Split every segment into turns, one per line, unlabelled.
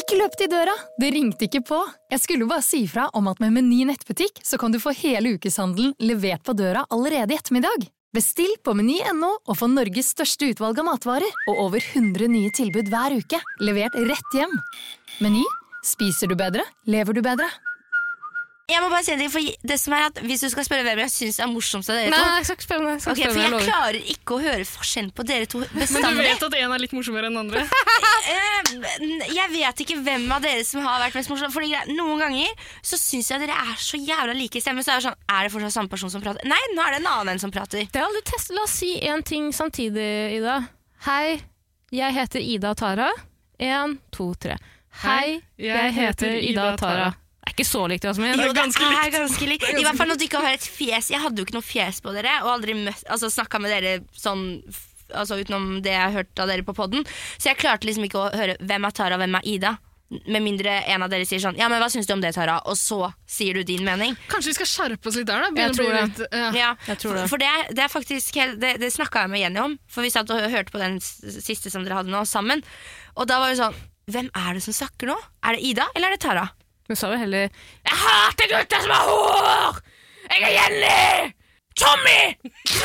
Ikke løp til døra, det ringte ikke på. Jeg skulle bare si fra om at med Meny nettbutikk så kan du få hele ukeshandelen levert på døra allerede i ettermiddag. Bestill på Meny.no og få Norges største utvalg av matvarer og over 100 nye tilbud hver uke, levert rett hjem. Meny, spiser du bedre, lever du bedre.
Jeg må bare si det, for det som at hvis du skal spørre hvem jeg synes morsomst av dere to.
Nei, jeg skal ikke spørre meg.
Okay, for jeg klarer ikke å høre forskjell på dere to bestandig.
Men du vet at en litt morsommere enn den andre?
Jeg vet ikke hvem av dere som har vært mest morsom. Fordi noen ganger så synes jeg dere så jævla like i stemme. Så det sånn, det fortsatt samme person som prater? Nei, nå det en annen som prater.
Det har aldri testet. La oss si en ting samtidig, Ida. Hei, jeg heter Ida Tara. 1, 2, 3. Hei, jeg heter Ida Tara. Det ikke så likt, Jasmin.
Jo, det ganske likt. I hvert fall når du ikke har et fjes. Jeg hadde jo ikke noe fjes på dere, og aldri snakket med dere sånn, utenom det jeg har hørt av dere på podden. Så jeg klarte liksom ikke å høre hvem Tara og hvem Ida. Med mindre en av dere sier sånn, ja, men hva synes du om det, Tara? Og så sier du din mening.
Kanskje vi skal skjerpe oss litt der, da?
Jeg tror det.
For det faktisk det snakket jeg med Jenny om. For vi satt og hørte på den siste som dere hadde nå sammen. Og da var det sånn, hvem det som snakker nå? Det Ida, eller det Tara?
Hun sa jo heller
Jeg hater gutter som har hår! Jeg Jenny! Tommy!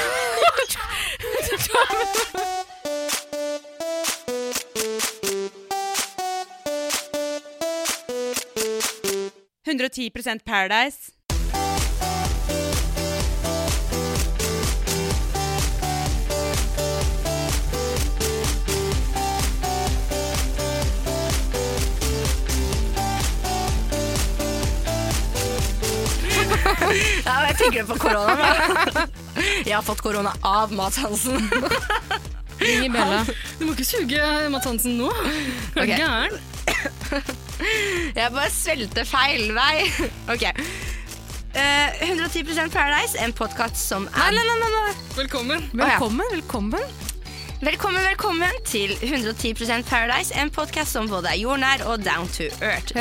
110% Paradise.
Ja, jeg tenker på korona. Jeg har fått korona av Mads Hansen.
Ingen Bella.
Du må ikke suge Mads Hansen nå. Du gæren.
Jeg bare svelgte feil vei. Ok. 110% Paradise, en podcast som
Nei.
Velkommen.
Velkommen til 110% Paradise, en podcast som både jordnær og down to earth.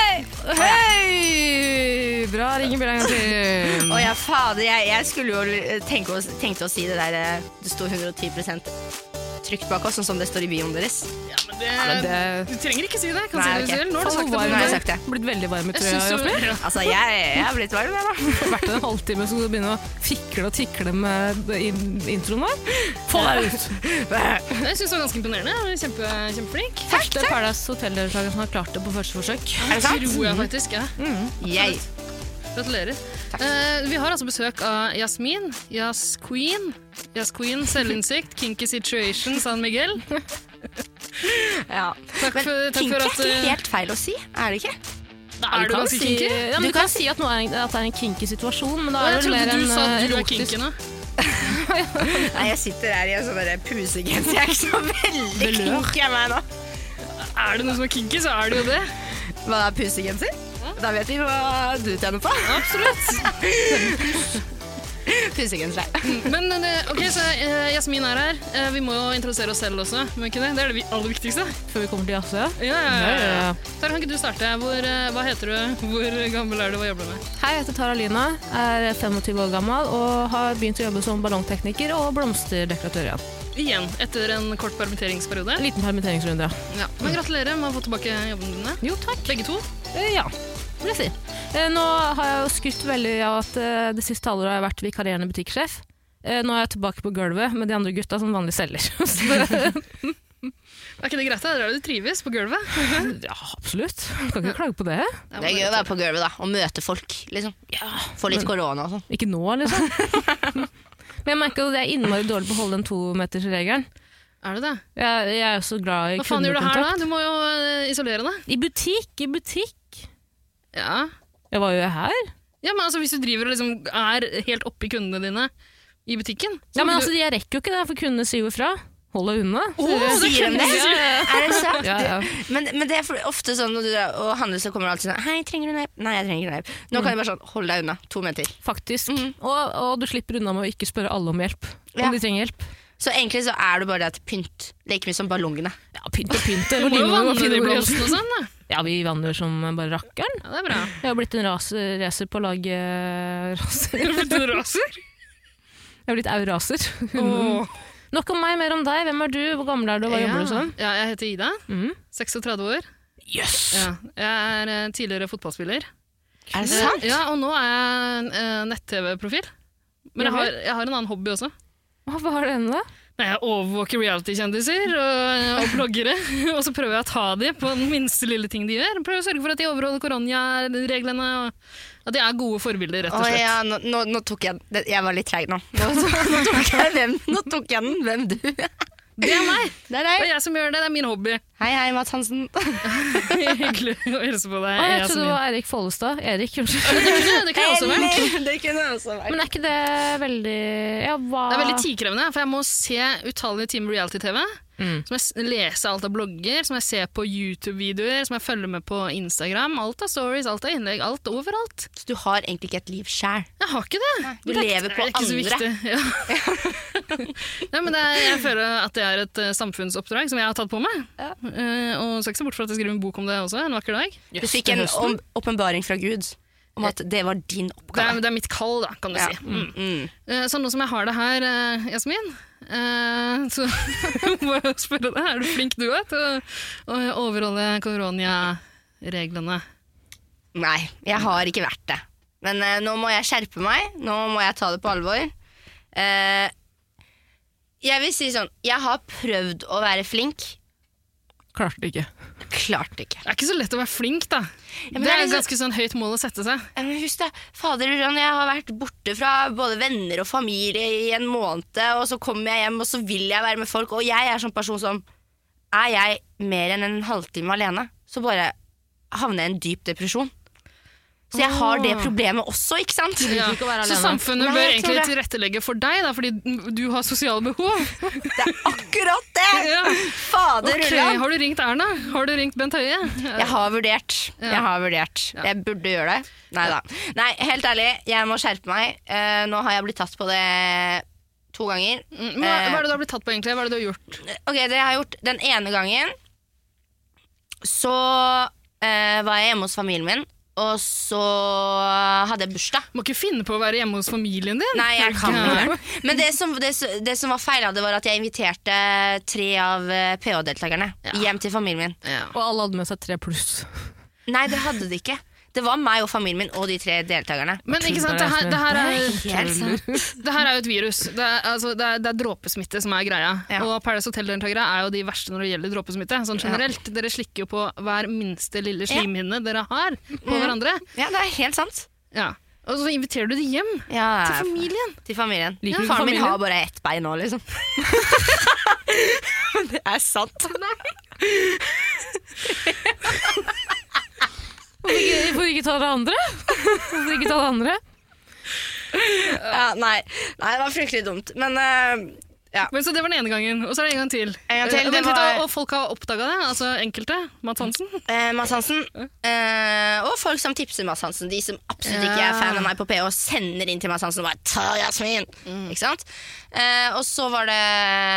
Hei! Bra, ringen Bella en gang til.
Åja, fader, jeg skulle jo tenkte å si det der, det står 110% trygt bak oss, sånn som det står i bioen deres.
Ja, men du trenger ikke si det. Kan si det selv. Nå har du sagt det.
Nå har jeg sagt det.
Blitt veldig varm i trøya, Jasmin.
Altså, jeg har blitt varm, jeg da.
Vært en halvtime, så du begynner å fikle og tikle med introen vår. Få deg ut!
Jeg synes det var ganske imponerende. Kjempeflink.
Første Paradise Hotel-deltaker som har klart det på første forsøk.
Det sant?
Tror jeg faktisk, ja. Gratulerer. Vi har altså besøk av Jasmin, Jas Queen, selvinnsikt, kinky situation, San Miguel.
Ja.
Takk for
Kinky
at
ikke helt feil å si, det ikke?
du ganske kinky?
Ja, men du kan si at det er en kinky situasjon, men da
Jeg
det mer
trodde du sa at du
erotisk.
kinky nå.
Nei, jeg sitter her i en sånn pusegens. Jeg ikke så veldig kinky av meg nå.
Det noe som kinky, så det jo det.
Hva pusegenser? Da vet vi hva du tjener på.
Absolutt.
Pusegenser.
Men ok, så Jasmin her. Vi må jo introdusere oss selv også, må ikke det? Det det aller viktigste.
Før vi kommer til Jasse.
Ja. Tara, kan ikke du starte? Hva heter du? Hvor gammel du? Hva jobber du med?
Hei, jeg heter Tara Lina, er 25 år gammel og har begynt å jobbe som ballongtekniker og blomsterdekoratør igjen.
Igjen, etter en kort permitteringsperiode.
En liten permitteringsrunde,
Ja. Men gratulerer med å få tilbake jobbene dine.
Jo, takk.
Begge to.
Ja, vil jeg si. Nå har jeg jo skrytt veldig av at det siste halvåret har jeg vært vikarierende butikksjef. Nå er jeg tilbake på gulvet med de andre gutta som vanlig selger.
Ikke det greit? Du trives på gulvet?
Ja, absolutt. Kan ikke klage på det.
Det gøy å være på gulvet da, og møte folk, liksom. Få litt korona og sånn.
Ikke nå, liksom. Men jeg merker at jeg innmari dårlig på å holde den 2-metersregelen.
Det det?
Jeg er så glad i
Hva faen gjør du her da?
kundekontakt.
Du må jo isolere deg.
I butikk.
Ja.
Jeg var jo her.
Ja, men altså hvis du driver og liksom helt oppi kundene dine i butikken.
Ja, men altså, jeg rekker jo ikke det, for kundene sier jo fra. Hold deg unna.
Sier de det? Det sant?
Ja.
Men det ofte sånn når du og handler så kommer det alltid sånn, hei, trenger du hjelp? Nei, jeg trenger ikke hjelp. Nå kan jeg bare sånn, hold deg unna, 2 meter.
Faktisk. Og du slipper unna med å ikke spørre alle om hjelp.
Ja.
Om de trenger hjelp.
Så egentlig så du bare det til pynt, like mye som ballongene.
Ja, pynt og pynt.
Du må jo vanne de blomstene og sånn da.
Ja, vi vanner som bare rakkeren.
Ja, det bra.
Jeg har blitt en racer på å lage raser.
Har du blitt en raser?
Jeg har blitt auraser.
Åh.
Nok om meg, mer om deg. Hvem er du? Hvor gammel er du? Hva jobber du som?
Ja, jeg heter Ida. 36 år.
Yes.
Ja, jeg tidligere fotballspiller.
Er det sant?
Ja, og nå jeg nett-tv-profil. Men jeg har en annen hobby også.
Hva har du da?
Nei, jeg overvåker reality-kjendiser og bloggere, og så prøver jeg å ta dem på den minste lille ting de gjør. Prøver å sørge for at de overholder koronareglene, og at de er gode forbilder, rett og slett.
Ja, nå tok jeg den. Jeg var litt treg nå. Nå tok jeg den. Hvem du?
Det er meg!
Det er
Det
deg.
er jeg som gjør det, det er min hobby.
Hei, Mats Hansen.
Hyggelig å hilse på deg.
Jeg trodde det var Erik Follestad. Erik, unnskyld.
Det kan jeg også være.
Det kunne også vært.
Men er ikke det veldig... Ja, hva...
Det er veldig tidkrevende, for jeg må se utallige timer reality-TV. Som jeg leser alt av blogger, som jeg ser på YouTube-videoer, som jeg følger med på Instagram. Alt av stories, alt av innlegg, alt overalt.
Så du har egentlig ikke et liv selv.
Jeg har ikke det.
Du lever på
Det er ikke så
andre.
viktig. Ja. Nei, men jeg føler at det er et samfunnsoppdrag som jeg har tatt på meg. Og så ikke så bort for at jeg skriver en bok om det også, en vakker dag.
Du fikk en åpenbaring fra Gud om at det var din oppgave.
Det er mitt kall, da, kan du si. Sånn nå som jeg har det her, Jasmin, så må jeg spørre deg, er du flink du til å overholde koronareglene?
Nei, jeg har ikke vært det. Men nå må jeg skjerpe meg. Nå må jeg ta det på alvor. Jeg vil si sånn, jeg har prøvd å være flink.
Klarte ikke.
Klarte ikke.
Det er ikke så lett å være flink, da.
men
det
det er
er et
liksom-
ganske sånn høyt mål å sette seg.
Men husk det, fader, jeg har vært borte fra både venner og familie i en måned, og så kommer jeg hjem, og så vil jeg være med folk, og jeg er sånn person som, er jeg mer enn en halvtime alene, så bare havner jeg i en dyp depresjon. Så jeg har det problemet også, ikke sant?
Ja.
ikke å være
Så
alene.
samfunnet
Nei,
bør
jeg tror
egentlig
det.
tilrettelegge for deg, da, fordi du har sosiale behov.
Det er akkurat det!
Ja.
Fader,
Ok,
Ulland.
har du ringt Erna? Har du ringt Bent Høie?
Jeg har vurdert. Jeg burde gjøre det. Neida. Nei, helt ærlig, jeg må skjerpe meg. Nå har jeg blitt tatt på det 2 ganger.
Men hva er det du har blitt tatt på, egentlig? Hva er det du har gjort?
Ok, det jeg har gjort den ene gangen, så var jeg hjemme hos familien min, og så hadde jeg bursdag.
Må ikke finne på å være hjemme hos familien din.
Nei, jeg kan ikke. Men det som var feil av det, var at jeg inviterte 3 av PH-deltakerne hjem til familien min.
Ja.
Og alle hadde med seg 3+.
Nei, det hadde de ikke. Det var meg og familien min og de 3 deltakerne.
Men ikke sant, det her
Helt sant.
det her er jo et virus. Det er dråpesmitte som er greia.
Ja.
Og Paradise Hotel-deltakere er jo de verste når det gjelder dråpesmitte. Sånn generelt. Dere slikker jo på hver minste lille slimhinne dere har på hverandre.
Ja, det er helt sant.
Ja. Og så inviterer du de hjem
Ja,
til familien.
Til familien.
Liker du
Faren min
familien?
har bare ett bein nå, liksom. Det er sant.
Hvorfor ikke ta det andre?
Ja, nei, det var fryktelig dumt. Men
Men så det var den ene gangen, og så er det en gang til.
En gang til, det
Vent litt,
var-
og folk har oppdaget det, altså enkelte. Mats Hansen.
Mads Hansen og folk som tipser Mads Hansen, de som absolutt ikke er fan av meg på PH, sender inn til Mads Hansen og bare ta Jasmin, ikke sant? Og så var det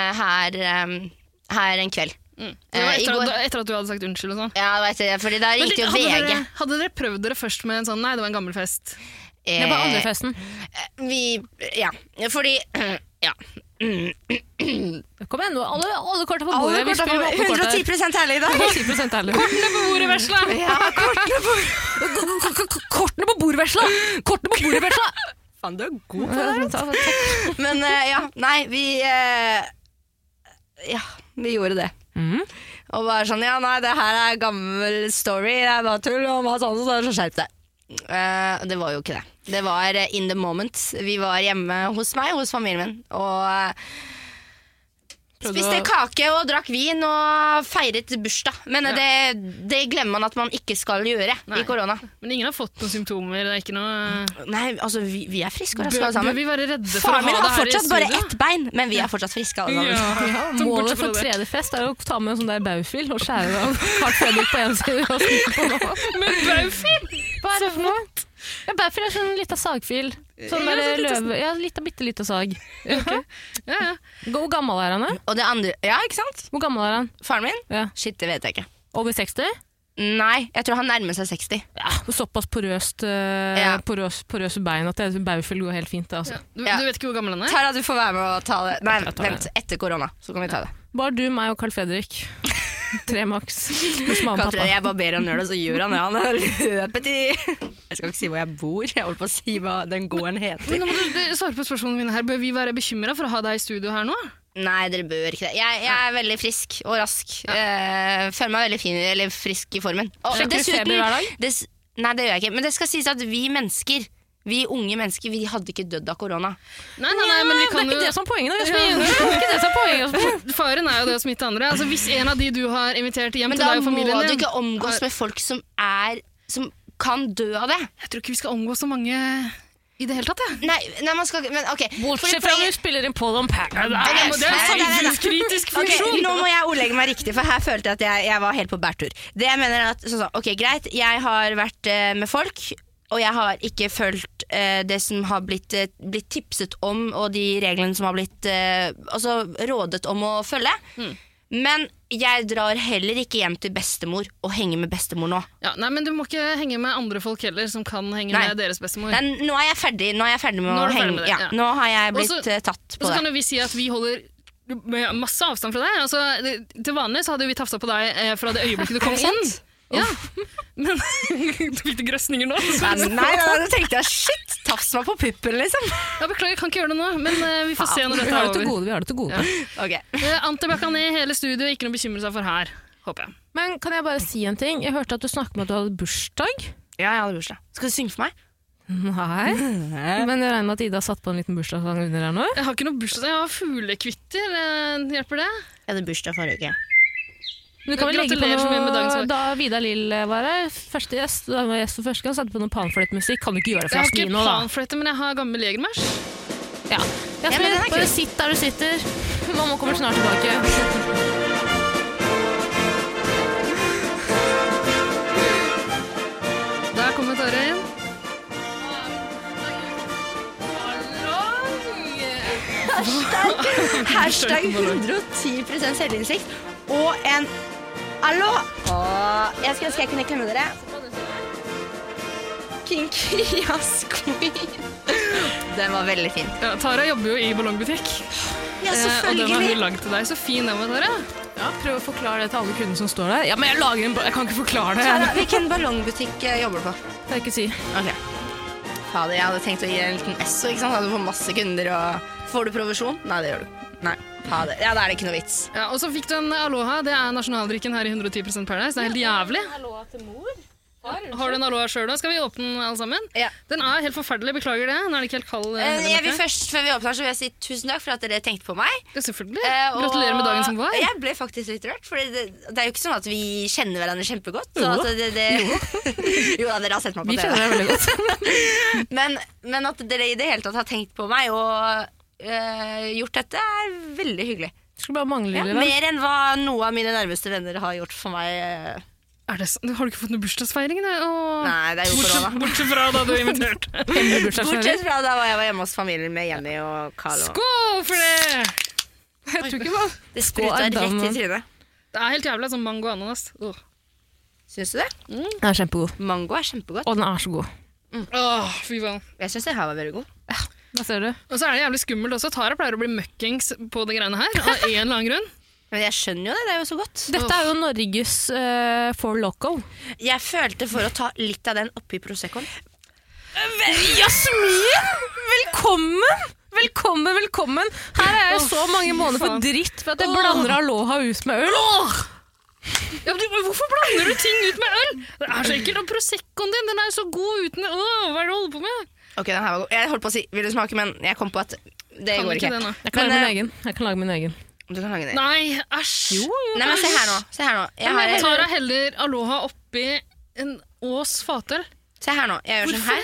her en kveld.
Det var
I
etter,
går.
etter at du hadde sagt unnskyld og sånn.
Ja, vet jeg, fordi da
Men
gikk det jo
hadde
VG.
hadde dere prøvd dere først med en sånn, nei, det var en gammel fest?
Det var andre festen.
Ja, fordi ja.
Kom igjen nå, alle korta på
Alle
bordet. Vi
korta
spiller
på
med åpne kort her.
110% ærlig i dag.
10% ærlig.
Kortene på bordet, vesla!
Ja,
Kortene på bordvesla! Kortene på bordvesla!
faen, du er god på det. Men nei, vi gjorde det. Og bare sånn, ja, nei, det her er gammel story, det er bare tull, og Mads Hansen, så skjerp det. Det var jo ikke det. Det var in the moment. Vi var hjemme hos meg, hos familien min, og spiste kake og drakk vin og feiret bursdag. Men det glemmer man at man ikke skal gjøre i korona.
Men ingen har fått noen symptomer, det er ikke noe...
Nei, altså, vi er friske og raske alle
Bør
sammen.
vi være redde for å
Faren
ha
min
det
har
her i
fortsatt bare
studio?
ett bein, men vi er fortsatt friske alle sammen.
Ja,
Så
målet
bortsett fra
for
det.
tredje fest er å ta med en sånn der baufil og skjære av Carl Fredrik på en side og snitte på nå.
Men baufil!
Hva er det for noe? Ja, baufil er sånn liten sagfil. Sånn der løve... Ja, bitte lite sag.
Ja.
Hvor gammel er han da?
Og det andre, ja, ikke sant?
Hvor gammel er han?
Faren min?
Ja.
Shit, det vet jeg ikke.
Over 60?
Nei, jeg tror han nærmer seg 60.
Ja, såpass porøst bein at det baufil går helt fint. Altså.
Du vet ikke hvor gammel han er?
Tara, du får være med og ta det. Nei,
Jeg tar det.
vent, etter korona, så kan vi ta det.
Bare du, meg og Carl Fredrik. 3 maks. Hos mamma og
Katter,
pappa.
jeg bare ber han gjøre det, så gjør han det. Han har løpet i... Jeg skal ikke si hvor jeg bor, jeg holder på å si hva den gården heter.
Men nå må du svare på spørsmålene mine her. Bør vi være bekymret for å ha deg i studio her nå?
Nei, dere bør ikke det. Jeg er veldig frisk og rask. Føler meg veldig fin, eller frisk i formen. Og
Sjekker du feber hver dag?
Nei, det gjør jeg ikke. Men det skal sies at vi unge mennesker, vi hadde ikke dødd av korona.
Nei, men vi kan
det er ikke
jo...
det som er poenget. Det er ikke det som er poenget.
Faren er jo det å smitte andre. Altså, hvis en av de du har invitert hjem
Men
til
da
deg og
må
familien
du
din...
ikke omgås med folk som kan dø av det.
Jeg tror ikke vi skal omgå så mange i det hele tatt, jeg.
Nei, man skal ikke... Men ok.
Bortsett fra når du spiller inn på dem pack.
Det er en samfunnskritisk funksjon.
Ok, nå må jeg ordlegge meg riktig, for her følte jeg at jeg var helt på bærtur. Det jeg mener er at, ok, greit, jeg har vært med folk, og jeg har ikke følt det som har blitt tipset om, og de reglene som har blitt rådet om å følge. Men jeg drar heller ikke hjem til bestemor og henger med bestemor nå.
Ja, nei, men du må ikke henge med andre folk heller som kan henge med deres bestemor.
Nei, nå er jeg ferdig med å henge med det. Ja, nå har jeg blitt tatt på det.
Og så kan jo vi si at vi holder med masse avstand fra deg. Altså, til vanlig så hadde vi tafsa på deg fra det øyeblikket du kom inn. Ja, men du fikk det grøsninger nå.
Nei, da tenkte jeg, shit, tafs meg på puppen, liksom.
Ja, beklager, jeg kan ikke gjøre det nå, men vi får se når dette er over.
Vi har det til gode.
Ja. Okay.
Antibac ned i hele studio, ikke noe bekymre seg for her, håper jeg.
Men kan jeg bare si en ting? Jeg hørte at du snakket om at du hadde bursdag.
Ja, jeg hadde bursdag. Skal du synge for meg?
Nei. Men jeg regner med at Ida har satt på en liten bursdagssang under her nå.
Jeg har ikke noe bursdag, jeg har fuglekvitter. Hjelper det?
Jeg hadde bursdag forrige uke.
Du kan vel legge på
Gratulerer så mye med dagens
noe
dag.
da Vidar Lill var her. Første gjest, da var gjest for første gang, satte på noe panfløytemusikk. Kan du ikke gjøre det for
Jeg har
Jasmin
ikke
nå, da?
panfløyte, men jeg har gammel Jegermers.
Ja.
men
Jasmin,
den er
bare
kul.
sitt der du sitter. Mamma kommer snart tilbake.
Der kommer Tara inn.
Hashtag 110% selvinnsikt og en allo. Jeg skulle ønske jeg kunne klemme dere. Kinky Queen. Den var veldig fin.
Ja, Tara jobber jo i ballongbutikk.
Ja,
Og den har hun
selvfølgelig.
laget til deg. Så fin den var, Tara.
Ja, prøv å forklare det til alle kundene som står der. Ja, men jeg kan ikke forklare
Tara,
det.
hvilken ballongbutikk jobber du på?
Det kan jeg ikke si.
Ok. Fader, jeg hadde tenkt å gi deg en liten esso, ikke sant? Hadde du får masse kunder og... Får du provisjon? Nei, det gjør du. Nei, fader. Ja, da er det ikke noe vits.
Ja, og så fikk du en Aloha. Det er nasjonaldrikken her i 110% Paradise. Det er helt jævlig.
Aloha til mor.
Har du en Aloha selv da? Skal vi åpne den alle sammen?
Ja.
Den er helt forferdelig. Beklager det. Nå er det ikke helt kald.
Jeg vil først, før vi åpner, så vil jeg si tusen takk for at dere tenkte på meg.
Ja, selvfølgelig.
Og
Gratulerer med dagen som var.
Jeg ble faktisk litt rørt, for det er jo ikke sånn at vi kjenner hverandre kjempegodt. Så at jo da, dere har sett meg på
Vi
TV.
kjenner deg veldig godt.
men at dere i det hele tatt har tenkt på meg og gjort dette, er veldig hyggelig.
Det skulle bare mangle,
Ja,
lille venn.
mer enn hva noe av mine nærmeste venner har gjort for meg.
Er det sånn? Har du ikke fått noen bursdagsfeiring?
Nei, det er jo korona.
Bortsett fra da du er invitert.
Hemmelig bursdagsfeiring.
Bortsett fra da jeg var hjemme hos familien med Jenny og Carl.
Skål for det!
Jeg tror ikke bare.
Det spruta rett i trynet.
Det er helt jævlig, sånn mango og ananas.
Syns du det?
Den er kjempegood.
Mango er kjempegodt.
Og den er så god.
Fy faen.
Jeg syns det her var veldig god.
Da ser du.
Og så er det jævlig skummelt også. Tara pleier å bli møkkings på de greiene her, av en eller annen grunn.
Men jeg skjønner jo det, det er jo så godt.
Dette er jo Norges For Loco.
Jeg følte for å ta litt av den oppi Proseccoen.
Jasmin! Velkommen! Velkommen! Her er jeg så mange måneder for dritt for at jeg blander Aloha ut med øl.
Ja, men hvorfor blander du ting ut med øl? Det er så ekkelt. Og Proseccoen din, den er jo så god uten hva er det du holder på med?
Ok, den her var god. Jeg holdt på å si, vil du smake, men jeg kom på at det
Kan
går
ikke
ikke.
det nå?
Jeg kan
Men,
lage min egen. Jeg kan lage min egen.
Du kan lage det.
Nei, æsj.
Nei, men se her nå. Se her nå. Jeg har,
Tara heller Aloha oppi en Ås fatøl.
se her nå. Jeg gjør sånn her.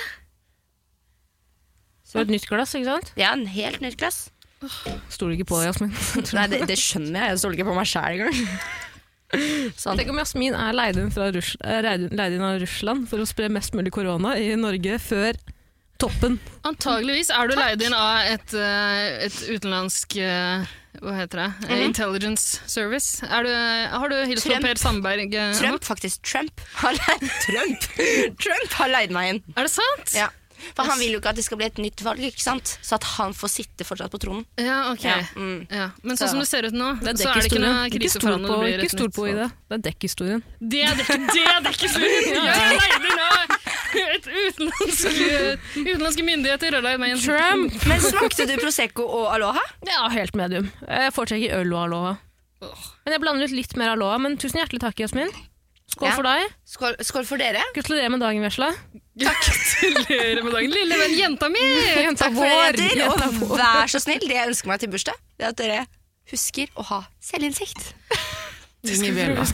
Så et nytt glass, ikke sant?
Ja, en helt nytt glass.
Stoler ikke på deg, Jasmin.
Nei, det skjønner jeg. Jeg stoler ikke på meg selv engang. Sånn.
Tenk om Jasmin er leid inn av Russland for å spre mest mulig korona i Norge før toppen.
Antageligvis er du leid inn av et utenlandsk hva heter det? Intelligence Service. Har du hilst på
Trump.
Per Sandberg?
Trump har leid meg inn.
Er det sant?
Ja. For han vil jo ikke at det skal bli et nytt valg, ikke sant? Så at han får sitte fortsatt på tronen.
Ja, ok. Ja. Men sånn som det ser ut nå,
Det
så er det ikke noe krise for han.
Ikke stol på i det. Det er dekkhistorien.
Det er dekkhistorien! Jeg leide nå utenlandske myndigheter og leide meg en
Trump!
Men smakte du Prosecco og Aloha?
Ja, helt medium. Jeg foretrekker øl og aloha. Men jeg blander ut litt mer aloha, men tusen hjertelig takk, Jasmin. Skål for deg.
Skål for dere.
Gratulerer med dagen, Vesla.
Gratulerer med dagen, lille venn, jenta mi!
Takk for det, jenter. Og vær så snill, det jeg ønsker meg til bursdag, det er at dere husker å ha selvinnsikt.
Ring i bjella.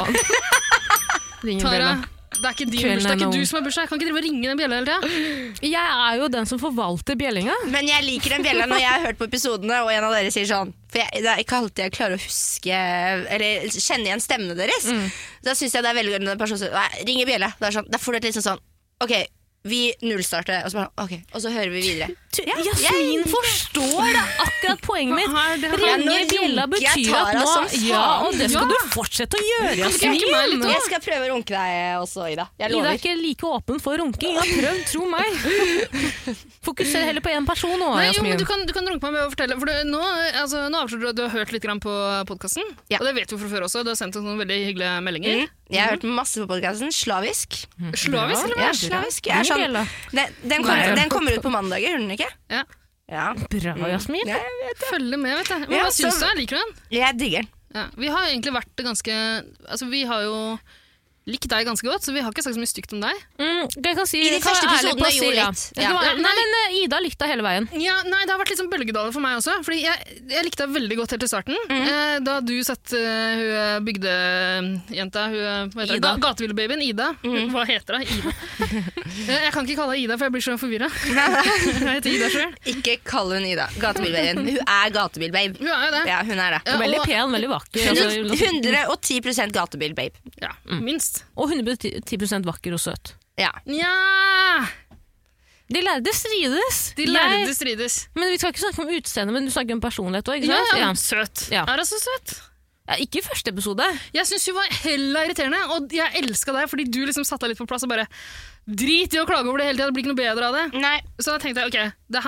Ring i
Tara,
bjella.
det er ikke din bursdag, det er ikke du som har bursdag. Jeg kan ikke drive og ringe den bjella hele tiden.
Jeg er jo den som forvalter bjellinga.
Men jeg liker den bjella når jeg har hørt på episodene, og en av dere sier sånn. For det er ikke alltid jeg klarer å huske eller kjenne igjen stemmene deres. Da synes jeg det er veldig gøy når en person sier ring i bjella. Da får du et liksom sånn, ok, vi nullstarter, og så bare, ok, og så hører vi videre.
Jasmin forstår da akkurat poenget mitt. Ringe i bjella betyr at nå, og det skal du fortsette å gjøre, Jasmin.
Jeg skal prøve å runke deg også, Ida. Jeg
Ida
lover.
er ikke like åpen for runking. Jeg har prøvd, tro meg. Fokuser heller på en person nå,
Nei, jo,
Jasmin.
men du kan runke meg med å fortelle, for nå avslører du at du har hørt litt grann på podcasten, og det vet du fra før også, du har sendt oss noen veldig hyggelige meldinger.
Jeg har hørt masse på podcasten, slavisk.
Slavisk, eller hva?
Ja, slavisk. Jeg er sånn, den kommer ut på mandager, hører den ikke? Ja.
Bra, Jasmin.
Ja, jeg vet det.
Følg med, vet jeg. Men
Ja,
hva syns
så-
du? Liker du den?
Jeg digger den.
Ja. Vi har egentlig vært ganske, altså vi har jo likt deg ganske godt, så vi har ikke sagt så mye stygt om deg.
Jeg kan si,
I de
kan
første
være ærlig på å
episodene
si,
gjorde
ja.
litt.
Jeg kan være- Nei, men Ida likte deg hele veien.
Ja, nei, det har vært litt sånn bølgedaler for meg også, fordi jeg likte deg veldig godt helt til starten. Da du satt hun bygdejenta, hva heter
Ida.
det? Gatevillebabyen, Ida. Hva heter det? Ida. Jeg kan ikke kalle henne Ida, for jeg blir så forvirret. Jeg heter Ida selv.
Ikke kall hun Ida. Gatebilbaben. Hun er gatebilbabe.
Hun er jo det.
Ja, hun er det.
Ja,
Veldig
og-
pen, veldig vakker. Altså,
110% gatebilbabe.
Ja, minst.
og 110% vakker og søt.
Ja.
Nja,
De lærde strides.
de lærde strides.
Men vi skal ikke snakke om utseende, men du snakker om personlighet også, ikke
Ja,
sant?
ja, søt.
Ja.
Er det så søt?
Ja, ikke i første episode.
Jeg synes hun var hella irriterende, og jeg elsket deg fordi du liksom satte deg litt på plass og bare drit i å klage over det hele tiden, det blir ikke noe bedre av det.
Nei.
Så da tenkte jeg, ok, det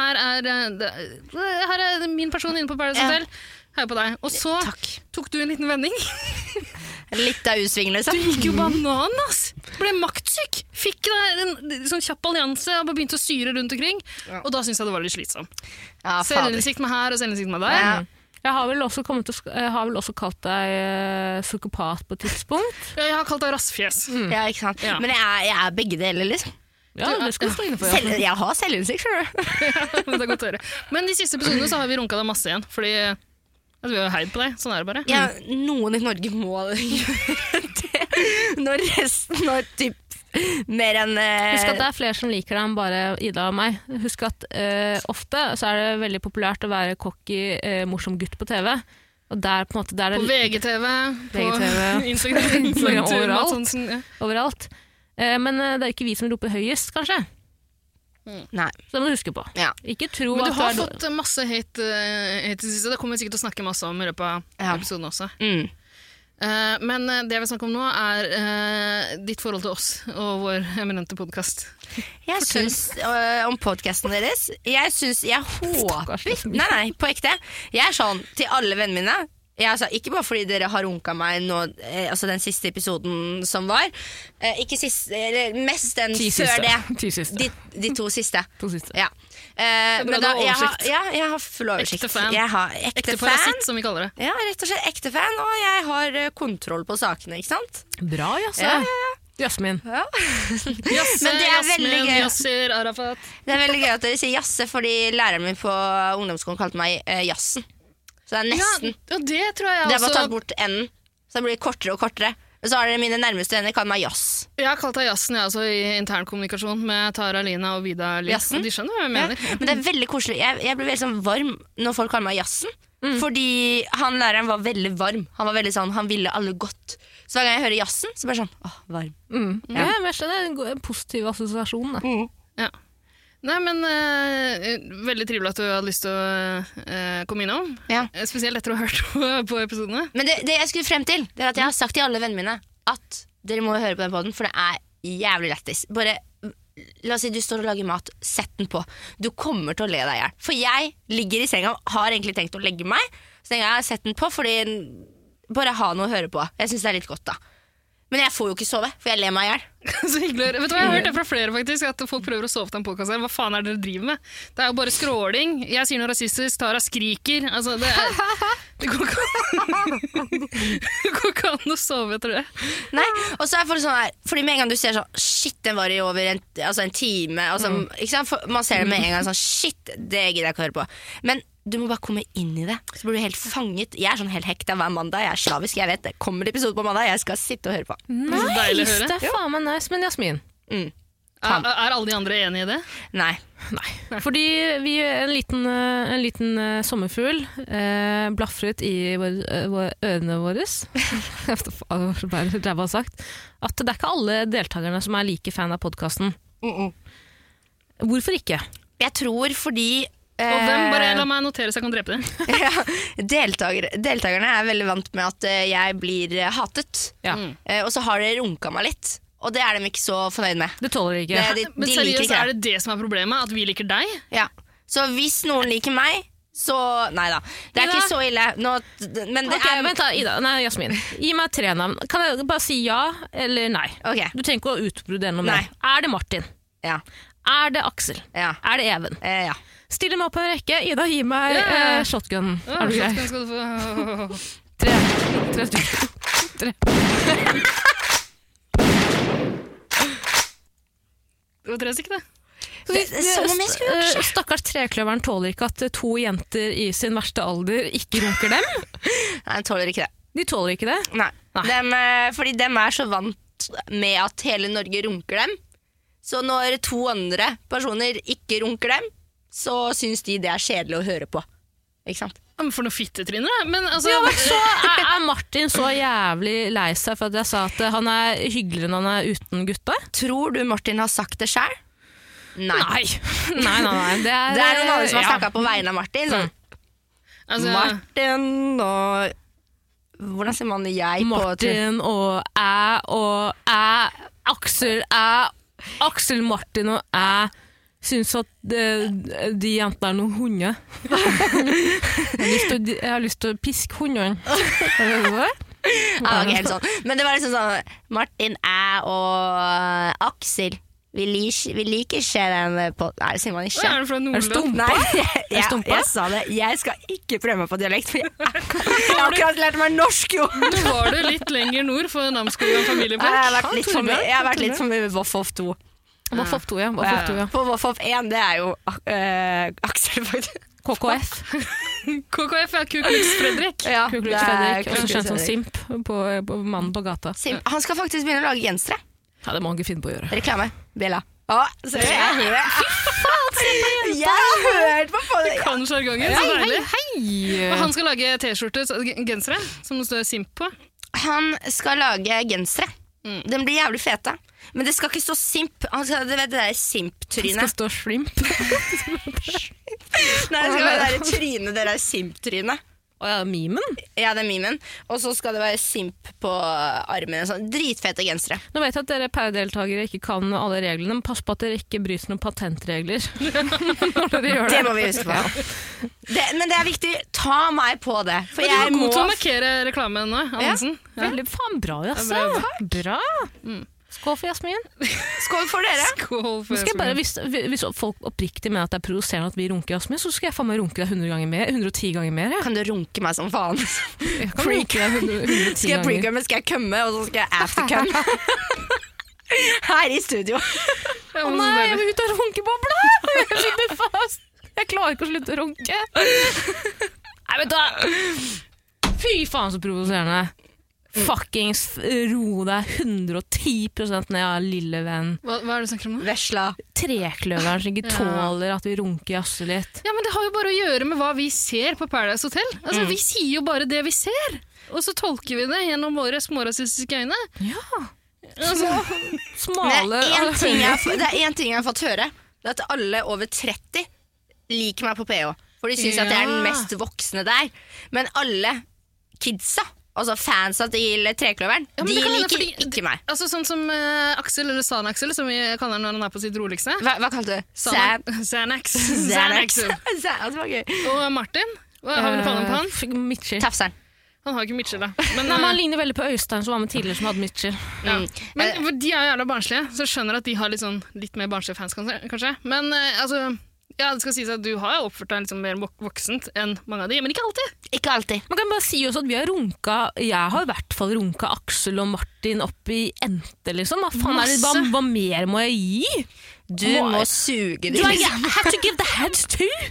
her er min person inne på Paradise
Ja.
Hotel. Hei på deg. Og så
Takk.
tok du en liten vending.
Litt av U-sving, liksom.
Du gikk jo banan, ass! Ble maktsyk. Fikk deg en sånn kjapp allianse og bare begynte å styre rundt omkring.
Ja.
Og da syntes jeg det var litt slitsom.
Ja, fader.
Selvinnsikt med her og selvinnsikt med der.
Ja.
Jeg har vel også kalt deg psykopat på et tidspunkt.
Ja, jeg har kalt deg rassfjes.
Ja, ikke sant?
Ja.
Men jeg er begge deler, liksom.
Ja, det skal du stå inne for.
Jeg har selvinnsikt, skjønner du.
Men det er godt å høre. Men de siste episodene så har vi runka deg masse igjen, fordi vi har jo heid på deg. Sånn er det bare.
Ja, noen i Norge må gjøre det. Når typ mer enn
Husk at det er flere som liker deg enn bare Ida og meg. Husk at ofte så er det veldig populært å være cocky, morsom gutt på TV. Og der på en måte der er
På
det
VGTV,
VGTV,
på Instagram,
overalt.
Sånn,
overalt. Men det er ikke vi som roper høyest, kanskje.
Nei.
Så det må du huske på.
Ja.
Ikke tro
Men du
at
har
du er
fått masse hate i det siste. Det kommer vi sikkert til å snakke masse om i løpet av
Ja.
episoden også.
Mm.
Men det jeg vil snakke om nå er ditt forhold til oss og vår eminente podcast.
Jeg syns om podcasten deres jeg håper Nei, på ekte. Jeg er sånn til alle vennene mine. Ikke bare fordi dere har runka meg nå, altså den siste episoden som var. Ikke siste, eller mest den før det.
10 siste.
De 2 siste.
2 siste.
Ja.
bra,
Men
du har oversikt.
jeg har full oversikt.
Ekte fan.
Jeg har ekte
Ekte
fan.
parasitt, som vi kaller det.
Ja, rett og slett ekte fan, og jeg har kontroll på sakene, ikke sant?
Bra, Jasse.
Ja,
Jasmin.
ja.
Jasse,
Men det er veldig
Jasmin,
gøy.
Yasser, Arafat.
Det er veldig gøy at dere sier jasse, fordi læreren min på ungdomsskolen kalte meg Jassen. Så det er nesten.
Ja, det tror jeg
Det er bare
også.
tatt bort n-en, så det blir kortere og kortere. Og så har dere mine nærmeste venner kaller meg Jass.
Jeg har kalt deg Jassen, jeg også, i internkommunikasjon med Tara Lina og Vida Liv.
Jassen?
Og de skjønner hva jeg mener.
Ja. Men det er veldig koselig. Jeg blir veldig sånn varm når folk kaller meg Jassen. Fordi han læreren var veldig varm. Han var veldig sånn, han ville alle godt. Så hver gang jeg hører Jassen, så bare sånn, varm.
Ja, men jeg skjønner, det er en positiv assosiasjon. Da.
Ja. Nei, men veldig trivelig at du hadde lyst til å komme innom.
Ja.
Spesielt etter å ha hørt på episodene.
Men det jeg skulle frem til, det er at jeg har sagt til alle vennene mine at dere må høre på den podden, for det er jævlig lættis. Bare La oss si du står og lager mat, sett den på. Du kommer til å le deg ihjel. For jeg ligger i senga og har egentlig tenkt å legge meg. Så tenker jeg sett den på, fordi bare ha noe å høre på. Jeg synes det er litt godt da. Men jeg får jo ikke sove, for jeg ler meg ihjel.
Så hyggelig. Vet du hva, jeg har hørt det fra flere faktisk, at folk prøver å sove til en podcast her. Hva faen er det dere driver med? Det er jo bare skråling. Jeg sier noe rasistisk, Tara skriker. Altså, det går ikke an å sove etter det.
Nei, og så er det sånn her, fordi med en gang du ser sånn, shit, den var i over en time, altså, ikke sant? Man ser det med en gang sånn, shit, det gidder jeg ikke å høre på. Men du må bare komme inn i det, så blir du helt fanget. Jeg er sånn helt hekta hver mandag, jeg er slavisk, jeg vet det. Kommer det episode på mandag, jeg skal sitte og høre på.
Nice, det er faen meg nice, men Jasmin.
Er alle de andre enige i det?
Nei.
Fordi vi en liten sommerfugl blaffret i ørene våre. Det var sagt. At det er ikke alle deltakerne som er like fan av podcasten. Hvorfor ikke?
Jeg tror fordi
Og hvem? Bare la meg notere så jeg kan drepe det.
ja, deltakerne er veldig vant med at jeg blir hatet.
Ja.
Og så har det runka meg litt. Og det er de ikke så fornøyd med.
Det tåler de ikke.
Men seriøst, er det det som er problemet? At vi liker deg?
Ja. Så hvis noen liker meg, så nei da. Det er
Ida?
ikke så ille. Men det
Ok, vent da, Ida. Nei, Jasmin. Gi meg 3 navn. Kan jeg bare si ja eller nei?
Ok.
Du trenger ikke å utbrodere noe
Nei.
mer. Er det Martin?
Ja.
Er det Aksel?
Ja.
Er det Even?
Ja.
Stiller meg opp på en rekke. Ida, gi meg shotgun. Er du grei?
Shotgun skal du få.
3 stykker. 3.
Det var 3 stykker, det.
Som om jeg skulle gjort det.
Stakkars trekløveren tåler ikke at 2 jenter i sin verste alder ikke runker dem.
Nei, jeg tåler ikke det.
De tåler ikke det.
Nei. Fordi dem er så vant med at hele Norge runker dem. Så når 2 andre personer ikke runker dem, så syns de det er kjedelig å høre på. Ikke sant?
Men for noen fittetryner, da. Men altså...
Ja, men så er Martin så jævlig lei seg for at jeg sa at han er hyggeligere når han er uten gutta?
Tror du Martin har sagt det selv? Nei.
Nei. Det er
noen andre som har snakket på vegne av Martin. Sånn.
Altså,
Martin og... Hvordan ser man jeg på?
Martin og Aksel, Martin og jeg syns at de jentene er noen hunder. Jeg har lyst til å piske hundene.
Ja, okay, helt sånn. Men det var liksom sånn Martin, jeg og Aksel vi liker ikke den på... Nei, det sier man ikke.
er det fra Nordland?
Stumpa?
Nei, jeg sa det. Jeg skal ikke prøve meg på dialekt, for jeg har akkurat lært meg norsk, jo.
Var du litt lenger nord for Namsskog og familiepark?
Jeg har vært litt for mye Voff 2.
Voff 2, ja.
På Voff 1, det er jo Aksel, faktisk.
KKF.
KKF er Kuklux Fredrik.
Ja,
Kuklux Fredrik, også kjent som Simp på mannen på gata.
Han skal faktisk begynne å lage gensere.
Ja, det må han ikke finne på å gjøre.
Reklame. Bella. Så jeg har hørt på det.
Kan sjargongen, så deilig.
Hei!
Og han skal lage t-skjorte, gensere, som det står Simp på.
Han skal lage gensere. Den blir jævlig fete. Men det skal ikke stå Simp. Han skal, du vet det der
Det
Simp-trynet.
skal stå shrimp.
Nei, det skal være det der trynet, det der Simp-trynet.
Ja, memen?
Ja, det er memen. Og så skal det være Simp på armene. Sånn dritfete gensere.
Nå vet jeg at dere paudeltakere ikke kan alle reglene, men pass på at dere ikke bryter noen patentregler når dere gjør det.
Det må vi huske på. Men det er viktig. Ta meg på det. For
Men du var
jeg
god
må...
til å markere reklamen nå, Andensen. Ja.
Veldig faen bra, Jasse. Bra. Skål for Jasmin.
Skål for dere.
Skål for
Skal jeg bare, hvis folk oppriktig mener at det er provoserende at vi runker Jasmin, så skal jeg faen meg runke deg 100 ganger mer, 110 ganger mer. Ja.
Kan du runke meg som faen?
Jeg kan runke deg 110
Skal jeg
ganger.
pre-come, skal jeg kømme, og så skal jeg after-come. Her i studio.
Å nei, jeg vil ut og runke bobla! Jeg sitter fast. Jeg klarer ikke å slutte å runke. Nei, vet du. Fy faen så provoserende. Fuckings ro deg 110% ned av lille venn.
Hva er det du snakker om nå?
Vesla.
Trekløveren som ikke tåler at vi runker Jasse litt.
Ja, men det har jo bare å gjøre med hva vi ser på Paradise Hotel. Altså, vi sier jo bare det vi ser. Og så tolker vi det gjennom våre smårasistiske øyne.
Ja.
Altså,
Smale.
Det er en ting jeg har fått høre. Det er at alle over 30 liker meg på PH. For de synes at jeg er den mest voksne der. Men alle kidsa altså fansa til Trekløveren,
Ja, men
de
det kan hende
liker
fordi-
ikke meg.
Altså sånn som Aksel, eller San-Aksel, som vi kaller han når han på sitt roligste.
Hva kalte du?
Xanax.
Xanax. Det var gøy.
Og Martin, hva har vi noe kallet på han?
Mitchell.
Tafseren.
Han har ikke Mitchell da. Men,
Nei, men han ligner veldig på Øystein som var med tidligere som hadde Mitchell.
ja. Men for de er jo jævla barnslige, så jeg skjønner at de har litt mer barnslige fans, kanskje. Men altså, ja, det skal sies at du har jo oppført deg liksom mer voksent enn mange av de, men ikke alltid.
Ikke alltid.
Man kan bare si også at vi har runka. Jeg har i hvert fall runka Aksel og Martin opp i ente, liksom. Hva faen er det? Hva mer må jeg gi?
Du må suge dem.
Do I have to give the heads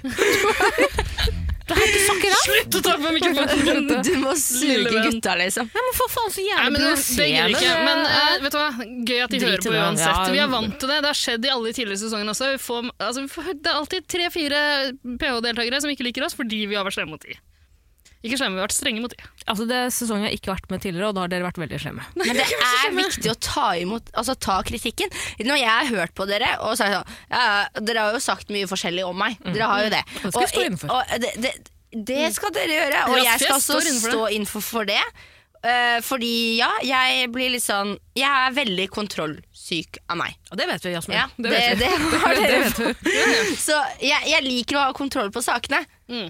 too? Du har ikke sakker av?
Slutt å ta på mikrofonen!
Du må suge gutta, liksom.
Ja, men for faen så
Nei,
jævlig
men det gir vi ikke. Men vet du hva? Gøy at de
Drit i
hører på
det,
uansett.
ja.
Vi er vant til det. Det har skjedd i alle de tidligere sesongene også. Det er alltid 3-4 PH-deltakere som ikke liker oss fordi vi har vært slemme mot de. Ikke slemme, vi har vært strenge mot de.
Altså, det sesongen jeg ikke har vært med tidligere, og da har dere vært veldig slemme.
Men det er viktig å ta kritikken. Når jeg har hørt på dere og sagt sånn, ja, dere har jo sagt mye forskjellig om meg. Dere har jo det.
Det skal jeg stå innenfor.
Og det skal dere gjøre, og jeg skal også stå innenfor for det. Fordi ja, jeg blir litt sånn, jeg er veldig kontrollsyk av meg.
Og det vet vi, Jasmin.
Ja,
det vet vi.
det har
Det
dere.
vet vi.
Så jeg liker å ha kontroll på sakene.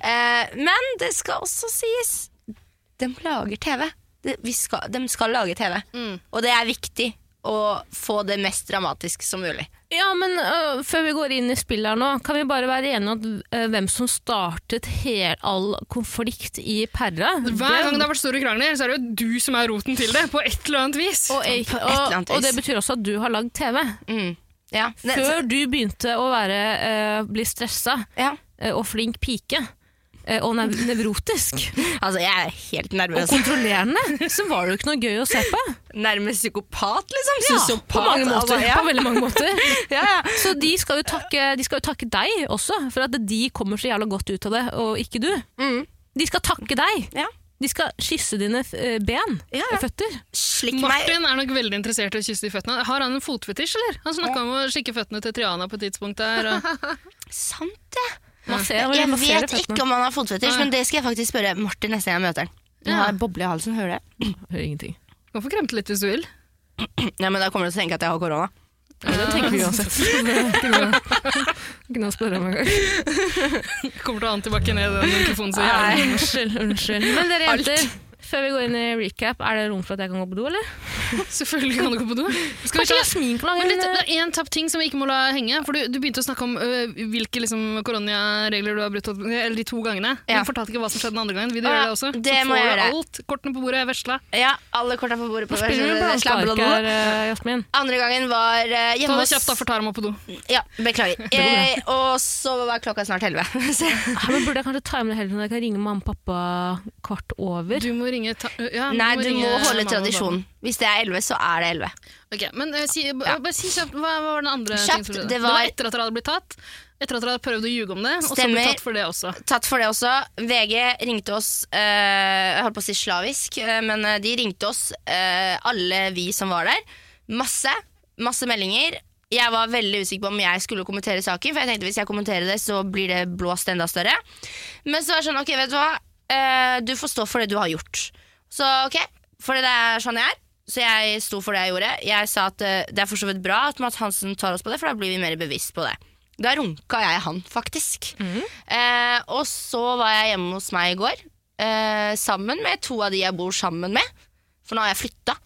Men det skal også sies, de lager TV. De skal lage TV. Og det er viktig å få det mest dramatisk som mulig.
Ja, men før vi går inn i spillet her nå, kan vi bare være enige om hvem som startet all konflikt i Perra?
Hver gang det har vært store krangler, så er det jo du som er roten til det, på et eller annet vis.
Og
eller annet vis.
det betyr også at du har lagd TV.
Ja.
Før du begynte å bli stressa
Ja.
og flink pike, og nevrotisk
Altså, jeg er helt
og
nervøs.
kontrollerende, så var det jo ikke noe gøy å se på.
Nærmest psykopat, liksom.
Ja,
Sosiopat,
på mange måter.
altså, ja.
På veldig mange måter.
Ja.
Så de skal jo takke deg også, for at de kommer så jævla godt ut av det, og ikke du. De skal takke deg.
Ja.
De skal kysse dine ben,
Ja.
føtter.
Slikk meg.
Martin er nok veldig interessert i å kysse de føttene. Har han en fotfetisj, eller? Han snakket om å skikke føttene til Triana på et tidspunkt der. Og...
Sant det.
Massere,
Jeg
massere
vet
føttene.
ikke om han har fotfetisj, men det skal jeg faktisk spørre Martin neste gang jeg møter han. Nå har jeg boble i halsen, hører du det?
Hører ingenting.
Du kan få kremte litt hvis du vil.
Ja, men da kommer du til å tenke at jeg har korona.
Ja, det tenker vi uansett. Det er ikke noe å spørre om en gang.
Kommer til å antibakke ned den mikrofonen så jævlig.
Unnskyld. Men dere jenter, før vi går inn i recap, er det rom for at jeg kan gå på do, eller?
Selvfølgelig kan du gå på do. Skal vi
Kanskje
ta...
Jasmin kan
Men
lage
det
en...
er en tapp ting som vi ikke må la henge, for du begynte å snakke om hvilke liksom, koronaregler du har brutt, eller de 2 gangene.
Ja.
Du fortalte ikke hva som skjedde den andre gangen. Vil du
Ja,
gjøre det også?
det
så
må jeg
får du
gjøre.
alt. Kortene på bordet, vesla.
Ja, alle korta på bordet på
Spiller du blandspark her, Jasmin?
Andre gangen var
Ta
hjemme
det kjapt, da, for tar dem opp på do.
Ja, beklager. Og så var klokka snart 11. Så
Ja, men burde jeg kanskje ta med det heller når jeg kan ringe mamma og pappa 15:15?
Du må ringe
nei, du
ringe
må holde
mamma og
tradisjonen. Hvis det er 11, så er det 11.
pappa. Ok, men bare si kjapt, hva var den andre
Kjapt,
tingen som skjedde?
det
Det var
var-
etter at dere hadde blitt tatt, etter at dere hadde prøvd å ljuge om det, og så
Stemmer.
ble tatt for det også.
Tatt for det også. VG ringte oss, jeg holdt på å si slavisk, men de ringte oss, alle vi som var der. Masse meldinger. Jeg var veldig usikker på om jeg skulle kommentere saken, for jeg tenkte hvis jeg kommenterer det, så blir det blåst enda større. Men så var det sånn, ok, vet du hva? Du får stå for det du har gjort. Så ok, for det er sånn jeg er. Så jeg sto for det jeg gjorde. Jeg sa at det er for så vidt bra at Mads Hansen tar oss på det, for da blir vi mer bevisst på det. Da runka jeg han, faktisk. Og så var jeg hjemme hos meg i går, sammen med 2 av de jeg bor sammen med. For nå har jeg flytta.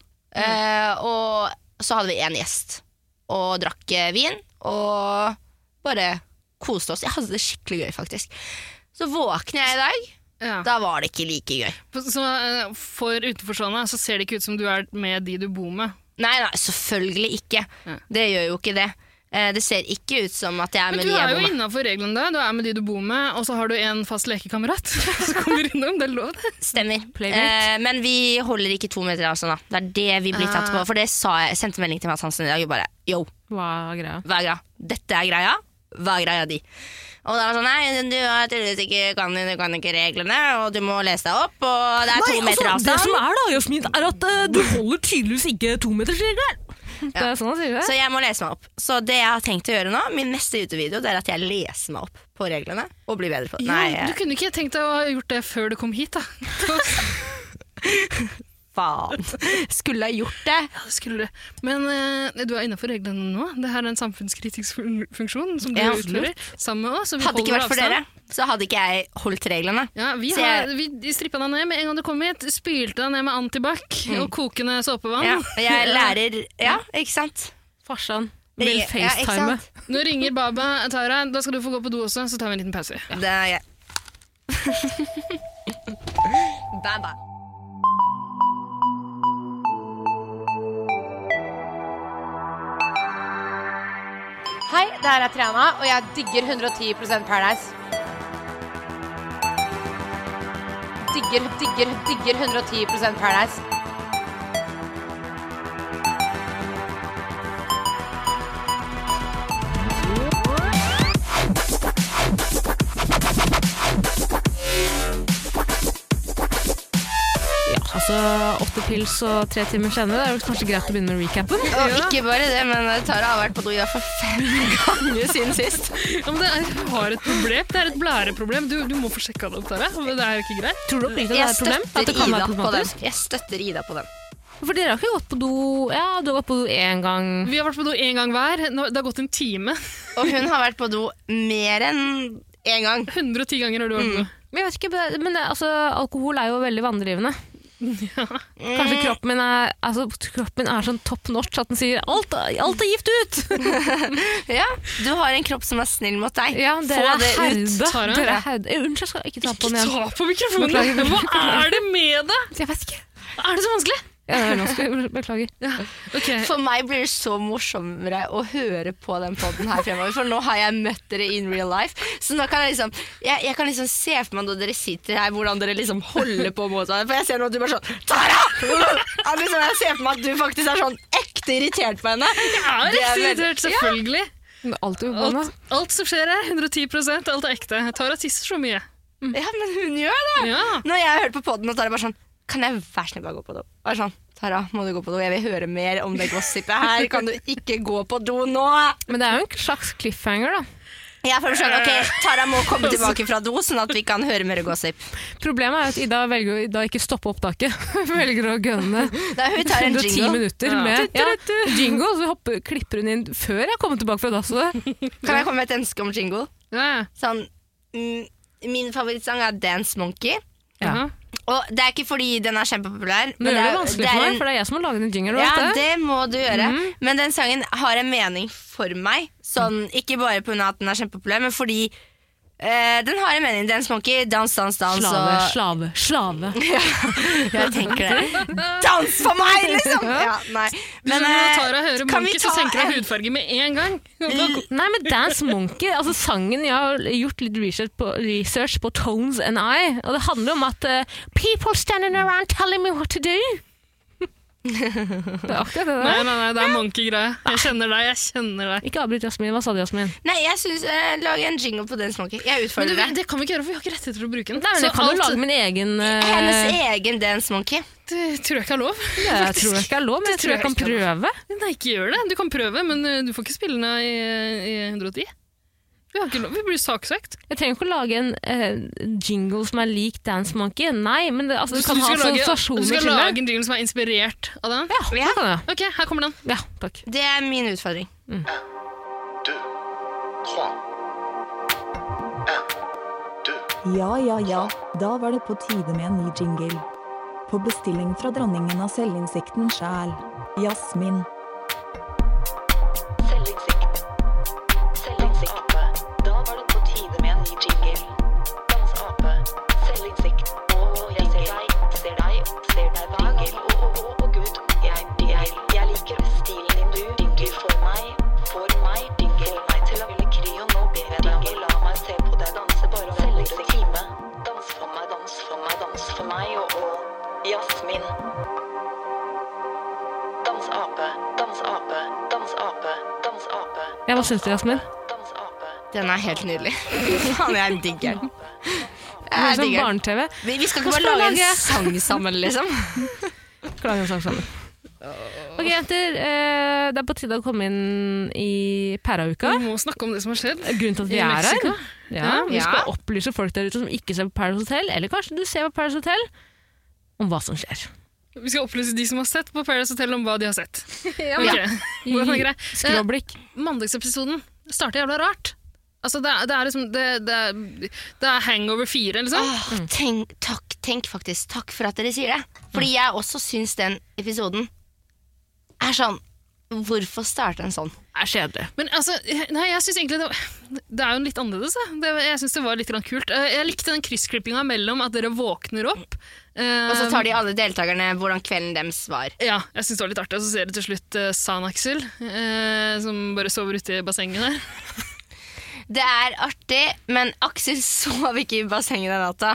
Og så hadde vi en gjest. Og drakk vin, og bare koste oss. Jeg hadde det skikkelig gøy, faktisk. Så våkner jeg i dag.
Ja.
Da var det ikke like gøy.
Så for utenforstående så ser det ikke ut som du er med de du bor med.
Nei, selvfølgelig ikke.
Ja.
Det gjør jo ikke det. Det ser ikke ut som at jeg er
Men
med
du
de
er
jeg
jo
bor med.
innenfor reglene da. Du er med de du bor med, og så har du en fast lekekamerat som kommer innom. Det er lov, det.
Stemmer.
Playmate.
Men vi holder ikke 2 meter avstand, da. Det er det vi blir tatt på. For det sa jeg sendte melding til Mads Hansen i dag. Og bare, yo,
Hva er greia?
hva er greia? Dette er greia. Hva er greia di? Og da var det sånn, nei, du har tydeligvis du kan ikke reglene, og du må lese deg opp, og det er 2 meter
det
avstand.
som er da, Jasmin, er at du holder tydeligvis ikke 2-metersregelen. Det er sånn han sier det.
Så jeg må lese meg opp. Så det jeg har tenkt å gjøre nå, min neste YouTube-video, det er at jeg leser meg opp på reglene og blir bedre på det.
Ja,
Nei,
du kunne ikke tenkt deg å ha gjort det før du kom hit, da.
Faen. Skulle ha gjort det.
Ja, det skulle du. Men du innenfor reglene nå. Det her en samfunnskritisk funksjon som du utfører sammen med oss.
Hadde ikke vært for dere, så hadde ikke jeg holdt reglene.
Ja, vi strippet deg ned med en gang du kom hit, spylte deg ned med antibac og kokende såpevann.
Ja, jeg lærer, ikke sant?
Farsan vil facetime.
Nå ringer Baba, Tara, da skal du få gå på do også, så tar vi en liten pause.
Ja. Det er jeg. Baba.
Hei, det her er Triana, og jeg digger 110% Paradise. Digger 110% Paradise.
Altså 8 pils og 3 timer senere, det er jo kanskje greit å begynne med recapen.
Og ikke bare det, men Tara har vært på do i hvert fall 5 ganger siden sist.
Ja, men det har et problem, det er et blæreproblem. Du må få sjekka det opp, Tara. Det er jo ikke greit.
Tror du oppriktig det er et problem? At det kan være problematisk?
Jeg støtter Ida på den.
For dere har ikke gått på do. Ja, du har gått på do 1 gang.
Vi har vært på do 1 gang hver. Det har gått en time.
Og hun har vært på do mer enn 1 gang.
110 ganger har du vært på do.
Men jeg vet ikke, men altså, alkohol er jo veldig vanndrivende.
Ja.
Kanskje kroppen min er sånn top notch at den sier alt er gift ut.
Ja, du har en kropp som er snill mot deg.
Ja, dere
Få det
er herde.
ut.
Dere er herde. Unnskyld, jeg skal ikke ta på den igjen.
Ta på mikrofonen! Hva er det med deg?
Jeg vet ikke.
Er det så vanskelig?
Ja, beklager.
Ja. Okay.
For meg blir det så morsommere å høre på den podden her fremover, for nå har jeg møtt dere in real life. Så nå kan jeg kan liksom se for meg når dere sitter her, hvordan dere liksom holder på mot hverandre. For jeg ser nå at du bare sånn Tara! Liksom, jeg ser for meg at du faktisk er sånn ekte irritert på henne.
Jeg er ekte irritert, selvfølgelig. Alt som skjer her, 110%, alt er ekte. Tara tisser så mye.
Ja, men hun gjør det.
Ja.
Når jeg har hørt på podden, og Tara bare sånn kan jeg være snill bare gå på do? Bare sånn, Tara, må du gå på do? Jeg vil høre mer om det gossipet her. Kan du ikke gå på do nå?
Men det er jo en slags cliffhanger, da.
Jeg får skjønne, ok, Tara må komme tilbake fra do, sånn at vi kan høre mer gossip.
Problemet er at Ida velger å ikke stoppe opptaket. Velger å gønne
hun tar en
110 minutter med jingle, så klipper hun inn før jeg kommer tilbake fra dasset.
Kan jeg komme med et ønske om jingle?
Ja.
Sånn, min favorittsang er Dance Monkey.
Ja.
Og det er ikke fordi den er kjempepopulær.
Men det er vanskelig for meg, for det er jeg som har laget en jingle.
Ja, det må du gjøre. Men den sangen har en mening for meg. Sånn, ikke bare på grunn av at den er kjempepopulær, men fordi den har en mening. Dance Monkey, dans. Slave. Ja, jeg tenker det. Dans for meg, liksom! Ja, nei.
Men når Tara hører Monkey, så senker hun hudfarge med en gang.
Nei, men Dance Monkey, altså sangen, jeg har gjort litt research på Tones and I, og det handler om at people standing around telling me what to do. Det er akkurat det der.
Nei, det er monkey-greie. Jeg kjenner deg.
Ikke avbryt Jasmin, hva sa du, Jasmin?
Nei, jeg synes lage en jingle på Dance Monkey. Jeg utfordrer deg.
Det kan vi ikke gjøre, for vi har ikke rettigheter til å bruke den.
Nei, men jeg kan jo lage min egen
hennes egen Dance Monkey.
Det tror jeg ikke er lov.
Jeg tror ikke er lov, men jeg tror jeg kan prøve.
Nei, ikke gjør det. Du kan prøve, men du får ikke spille den i 110. Vi har ikke lov, vi blir saksøkt.
Jeg trenger ikke å lage en jingle som er lik Dance Monkey. Nei, men det, altså, du kan ha assosiasjoner til det.
Du skal lage en jingle som er inspirert av den?
Ja, det kan jeg.
Ok, her kommer den.
Ja, takk.
Det er min utfordring.
1, 2, 3. 1, 2.
Ja, da var det på tide med en ny jingle. På bestilling fra dronningen av selvinsekten sjæl, Jasmin.
Ja, hva synes du, Jasmin?
Den er helt nydelig. Faen, jeg digger den.
Jeg digger barne-TV.
Vi skal ikke bare lage en sang sammen, liksom.
Skal lage en sang sammen. Ok, jenter, det er på tide å komme inn i Pæra-uka.
Vi må snakke om det som har skjedd.
Grunnen til at vi
I
er
Mexico.
her. Ja, vi skal opplyse folk der ute som ikke ser på Paradise Hotel, eller kanskje du ser på Paradise Hotel. om hva som skjer.
Vi skal opplyse de som har sett på Paradise Hotel om hva de har sett.
Ja.
Ok, hvordan er det?
Skråblikk.
Mandagsepisoden starter jævla rart. Altså, det er liksom det er Hangover 4, liksom.
Takk for at dere sier det. Fordi jeg også syns den episoden er sånn, hvorfor starte en sånn?
Det er kjedelig.
Men altså, nei, jeg synes egentlig det er jo litt annerledes. Jeg synes det var litt kult. Jeg likte den kryssklippinga mellom at dere våkner opp.
Og så tar de alle deltakerne hvordan kvelden deres var.
Ja, jeg synes det var litt artig. Og så ser du til slutt San Axel, som bare sover ute i bassenget der.
Det er artig, men Aksel sov ikke i bassenget den natta.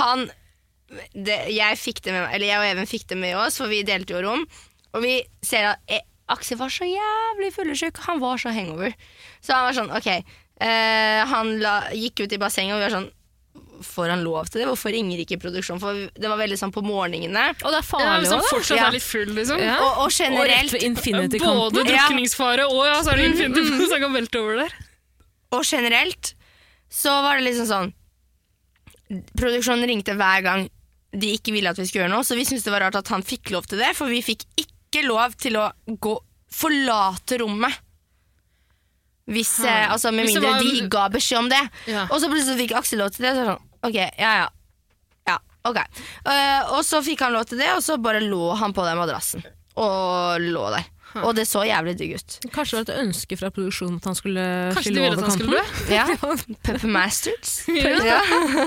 Jeg og Even fikk det med oss, for vi delte jo rom. Og vi ser at Aksel var så jævlig fyllesyk. Han var så hangover. Så han var sånn, ok. Han gikk ut i bassenget, og vi var sånn, får han lov til det? Hvorfor ringer ikke produksjon? For det var veldig sånn på morgenene.
Og det er farlig
også,
også.
Fortsatt er litt full, liksom.
Ja.
Og generelt...
Og rett ved Infinity-kanten.
Både drukningsfare og så er det Infinity, så han kan velte over der.
Og generelt så var det liksom sånn, produksjonen ringte hver gang de ikke ville at vi skulle gjøre noe, så vi syntes det var rart at han fikk lov til det, for vi fikk ikke lov til å forlate rommet. Hvis, altså med mindre de ga beskjed om det. Ja. Og så plutselig fikk Aksel lov til det, så sånn, ok, ja, ok. Og så fikk han lov til det, og så bare lå han på den madrassen, og lå der. Og det så jævlig digg ut.
Kanskje det var et ønske fra produksjonen at han skulle
Kanskje
skille over kanten?
Ja, Pepper Masters.
Ja.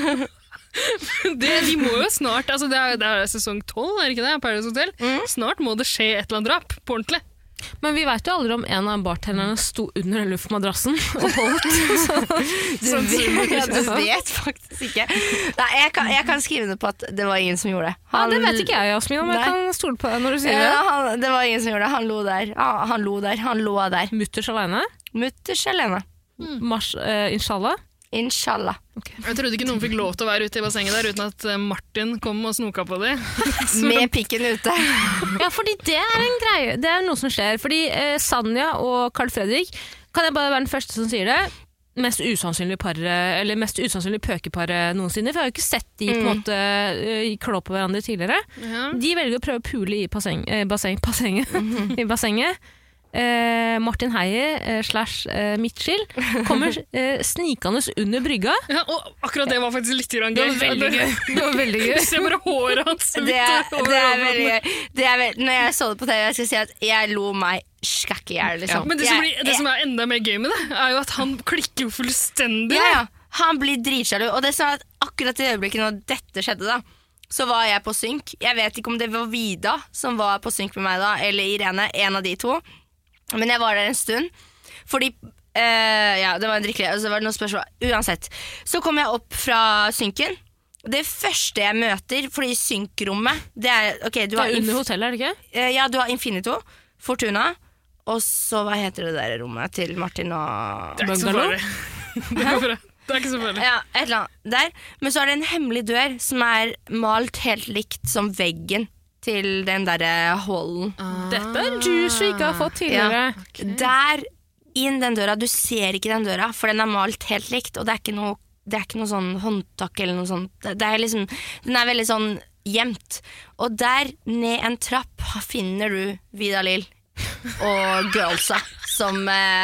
De må jo snart, altså det er sesong 12, er ikke det? Paradise Hotel. Snart må det skje et eller annet drap, på ordentlig.
Men vi vet jo aldri om en av bartenderne sto under den luftmadrassen og holdt.
Du vet faktisk ikke. Nei, jeg kan skrive det på at det var ingen som gjorde det.
Det vet ikke jeg, Jasmin, om jeg kan stole på deg når du sier det.
Det var ingen som gjorde det. Han lå der. Han lå der.
Mutters alene?
Mutters alene.
Mars, inshallah?
Inshallah.
Okay. Jeg trodde ikke noen fikk lov til å være ute i bassenget der uten at Martin kom og snoka på dem.
Med pikken ute.
Ja, fordi det er en greie. Det er noe som skjer. Fordi Sanja og Carl Fredrik, kan jeg bare være den første som sier det, mest usannsynlige pøkeparet noensinne, for jeg har jo ikke sett de på en måte klå på hverandre tidligere. Ja. De velger å prøve å pule i bassenget. Martin Heier / Mitchell kommer snikende under brygga.
Ja, og akkurat det var faktisk litt gøy.
Det var veldig gøy.
Du ser bare håret hans.
Det er veldig gøy. Når jeg så det på TV, jeg skal si at jeg lo meg skakk i hjel. Liksom.
Men det som er enda mer gøy med det, er jo at han klikker jo fullstendig.
Ja. Han blir dritsjalu. Og det er sånn at akkurat i øyeblikket når dette skjedde da, så var jeg på synk. Jeg vet ikke om det var Vida som var på synk med meg da, eller Irene, en av de to. Men jeg var der en stund. Fordi det var en drikkelig, altså det var noe spørsmål. Uansett, så kom jeg opp fra synken. Det første jeg møter, fordi synkrommet det er, okay, du har
under hotellet, er det ikke?
Ja, du har Infinito, Fortuna. Og så, hva heter det der rommet til Martin og
Det er ikke så farlig. Det er ikke så farlig.
Ja, et eller annet der. Men så er det en hemmelig dør som er malt helt likt som veggen til den der hallen.
Dette er juice vi ikke har fått tidligere.
Ja. Okay. Der, inn den døra, du ser ikke den døra, for den er malt helt likt, og det er ikke noe sånn håndtak eller noe sånt. Det er liksom, den er veldig sånn gjemt. Og der, ned en trapp, finner du Vida Lill og girlsa som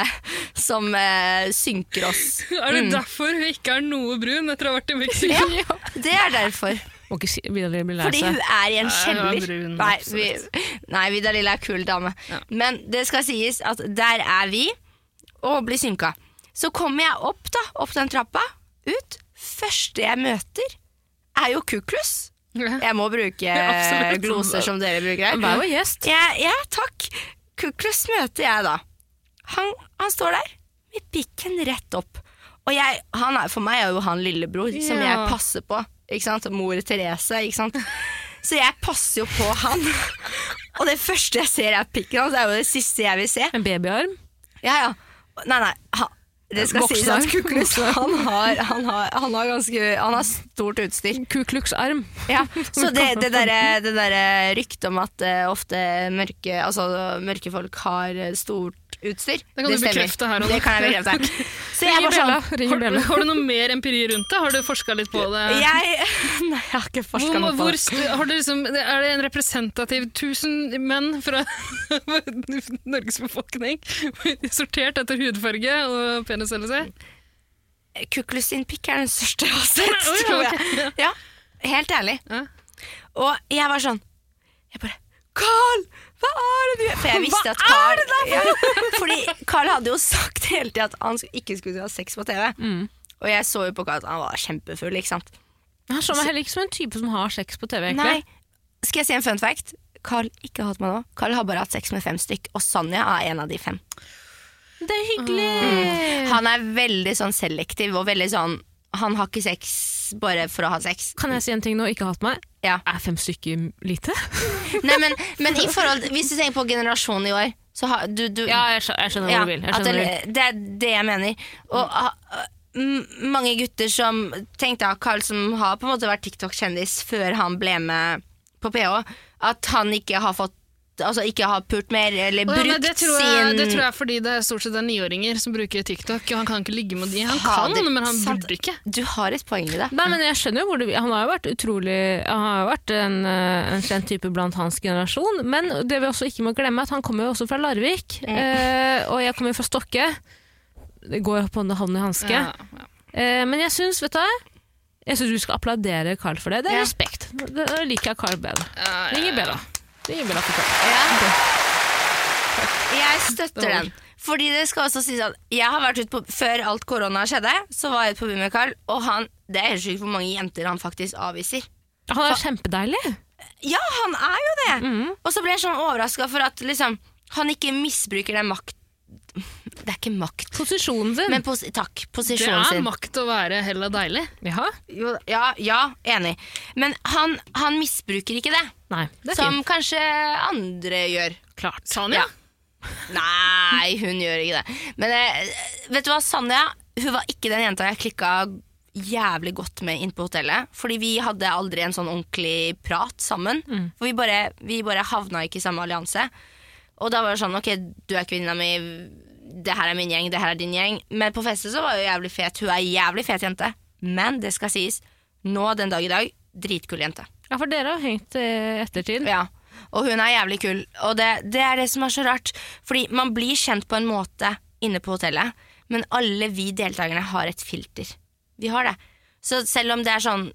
synker oss.
Er det derfor hun ikke er noe brun etter å ha vært i Mexico?
Ja, det er derfor. Fordi hun er i en kjeller. Nei, Vida Lill er kul dame. Ja. Men det skal sies at der er vi og blir synka. Så kommer jeg opp den trappa, ut. Første jeg møter er jo Kuklus. Jeg må bruke gloser som dere bruker.
Vær jo gjest.
Ja, takk. Kuklus møter jeg da. Han står der med pikken rett opp. Og for meg er jo han lillebror som jeg passer på. Ikke sant? Mor Therese, ikke sant? Så jeg passer jo på han. Og det første jeg ser er pikken hans, er jo det siste jeg vil se.
En babyarm?
Ja. Nei. Det skal sies at Kuklus, han har stort utstyr.
Kukluksarm.
Ja, så det der ryktet om at ofte mørke folk har stort utstyr,
det kan du bekrefte her.
Det kan jeg bekrefte. Så jeg var sånn
Ringer Bella.
Har du noe mer empiri rundt det? Har du forsket litt på det?
Nei, jeg har ikke forsket noe på det.
Har du er det en representativ 1000 menn fra Norges befolkning sortert etter hudfarge og penisstørrelse?
Kuklus sin pikk den største jeg har sett, tror jeg. Ja, helt ærlig.
Ja.
Og jeg var sånn, Carl, hva er det du gjør? For jeg visste at Carl fordi Carl hadde jo sagt hele tiden at han ikke skulle ha sex på TV. Og jeg så jo på Carl at han var kjempefull, ikke sant?
Han slår meg heller ikke som en type som har sex på TV, egentlig.
Nei, skal jeg si en fun fact? Carl ikke hatt meg nå. Carl har bare hatt sex med 5 stykk, og Sanja er en av de 5.
Det er hyggelig.
Han er veldig sånn selektiv, og veldig sånn, han har ikke sex bare for å ha sex.
Kan jeg si en ting nå, ikke hatt meg?
Ja.
Er 5 stykker lite?
Nei, men i forhold, hvis du tenker på generasjonen i år, så har du
Ja, jeg skjønner hva du vil.
Det er det jeg mener. Og mange gutter som tenkte at Carl, som har på en måte vært TikTok-kjendis før han ble med på PH, at han ikke har fått ikke har pult mer eller brukt
det tror jeg fordi det er stort sett 9-åringer som bruker TikTok, og han kan ikke ligge med de. Han kan, men han burde ikke.
Du har et poeng i det.
Nei, men jeg skjønner jo hvor han har jo vært utrolig. Han har jo vært en kjent type blant hans generasjon, men det vi også ikke må glemme at han kommer jo også fra Larvik, og jeg kommer fra Stokke. Det går jo på en hånd i hanske. Ja. Men jeg synes, vet du, jeg synes du skal applaudere Carl for det. Det er respekt. Det liker jeg Carl bedre. Ringer bedre.
Jeg støtter den. Fordi det skal også sies at jeg har vært ute på, før alt korona skjedde, så var jeg ute på byen med Carl, og det er helt sykt hvor mange jenter han faktisk avviser.
Han er kjempedeilig.
Ja, han er jo det. Og så ble jeg sånn overrasket for at liksom, han ikke misbruker den makt. Det er ikke makt.
Posisjonen sin.
Men posisjonen sin.
Det er makt å være heller deilig.
Ja, enig. Men han misbruker ikke det.
Nei, det er
som
fint.
Kanskje andre gjør.
Klart. Sanja?
Ja. Nei, hun gjør ikke det. Men vet du hva, Sanja, hun var ikke den jenta jeg klikket jævlig godt med inn på hotellet. Fordi vi hadde aldri en sånn ordentlig prat sammen. For vi bare havna ikke i samme allianse. Og da var det sånn, ok, du er kvinna mi, det her er min gjeng, det her er din gjeng. Men på festet så var hun jævlig fet. Hun er jævlig fet jente. Men det skal sies, nå den dag i dag, dritkul jente.
Ja, for dere har hengt ettertid.
Ja, og hun er jævlig kul. Og det er det som er så rart. Fordi man blir kjent på en måte inne på hotellet, men alle vi deltakerne har et filter. Vi har det. Så selv om det er sånn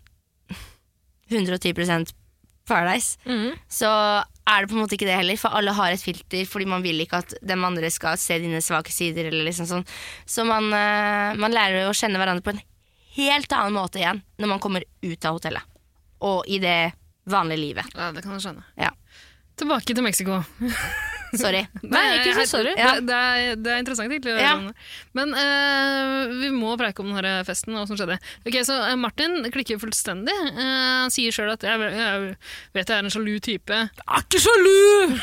110% Paradise, så er det på en måte ikke det heller, for alle har et filter, fordi man vil ikke at den andre skal se dine svake sider, eller liksom sånn. Så man lærer å kjenne hverandre på en helt annen måte igjen, når man kommer ut av hotellet, og i det vanlige livet.
Ja, det kan jeg skjønne.
Ja.
Tilbake til Mexico.
Sorry.
Nei, ikke så sorry.
Ja. Det er interessant egentlig.
Ja.
Men vi må preike om denne festen og hva som skjedde. Ok, så Martin klikker fullstendig. Han sier selv at jeg vet jeg er en sjalu type.
Er ikke sjalu!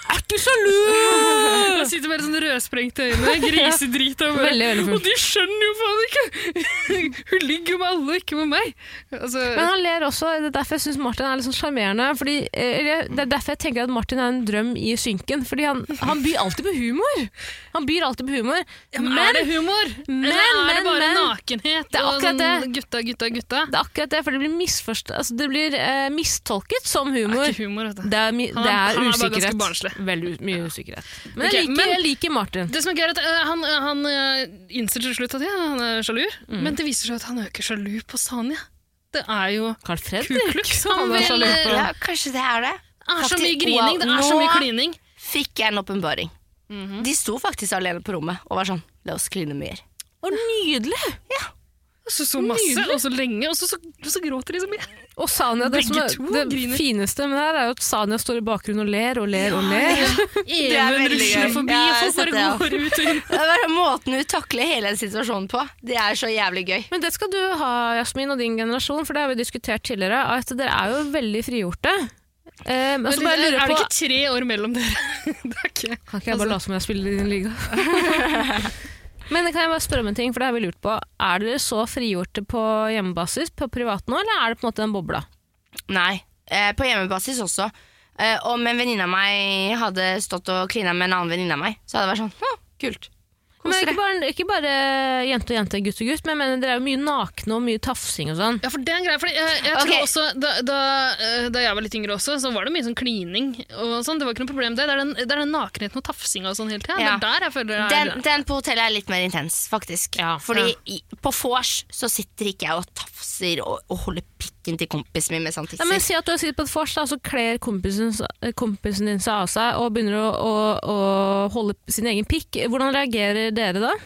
Han sitter med sånn rødsprengte øyne, grisedrit av meg.
Veldig full.
Og de skjønner jo faen ikke! Hun ligger med alle, ikke med meg. Altså,
Men han ler også, det er derfor jeg synes Martin er litt sånn charmerende, det er derfor jeg tenker at Martin er en drøm i synken, fordi han byr alltid på humor.
men er det humor? Eller er det bare nakenhet?
Det er akkurat det.
Gutta.
Det er akkurat det, for det blir misforstått, det blir mistolket som humor.
Det er ikke humor, vet du.
Det er
Han er bare ganske
usikkerhet.
barnslig.
Veldig mye usikkerhet. Men
Ok,
jeg liker Martin.
Det som er gøy er at han innser til slutt at han er sjalu, men det viser seg at han er ikke sjalu på Sanja. Det er jo
Carl Fredrik.
Kukluk som
Han er
vil
sjalu på.
Ja, kanskje det er det.
er så mye
Faktisk,
grining,
wow,
det er så
nå-
mye klining.
Fikk jeg en åpenbaring. De sto faktisk alene på rommet og var sånn, la oss kline mer.
Og nydelig!
Så masse, og så lenge, og så gråter de så mye.
Og Sanja, det,
Begge
som
to
er, det
griner.
fineste med det her er jo at Sanja står i bakgrunnen og ler og ler og ler.
er
Even
veldig
rusler
gøy.
forbi,
Ja,
og
jeg
folk
har
bare
sett
går ut og inn.
Det er bare måten du takler hele situasjonen på. Det er så jævlig gøy.
Men det skal du ha, Jasmin, og din generasjon, for det har vi diskutert tidligere, at dere er jo veldig frigjorte. Men så bare lurer
Er
jeg
det
på,
ikke 3 år mellom dere? Det er ikke...
kan ikke jeg bare late som jeg spiller i din liga? Men kan jeg bare spørre om en ting, for det har vi lurt på. Er dere så frigjorte på hjemmebasis, på privat nå, eller er det på en måte en bobla?
Nei, på hjemmebasis også. Om en venninne av meg hadde stått og klina med en annen venninne av meg, så hadde det vært sånn, kult.
Men ikke bare jente og jente, gutt og gutt, men jeg mener, dere er jo mye nakne og mye tafsing og sånn.
Ja, for det er en greie, fordi jeg tror også, da jeg var litt yngre også, så var det mye sånn klining og sånn, det var ikke noe problem det. Det er den nakenheten og tafsinga og sånn hele tiden.
Ja.
Det er der jeg føler det er...
Den på hotellet er litt mer intens, faktisk.
Ja.
Fordi på vors så sitter ikke jeg og tafser og holder pikken til kompisen min med sånn tisser.
Nei, men si at du har sittet på et vors, da, så kler kompisen din seg av seg og begynner å holde sin egen pikk. Hvordan reagerer dere da?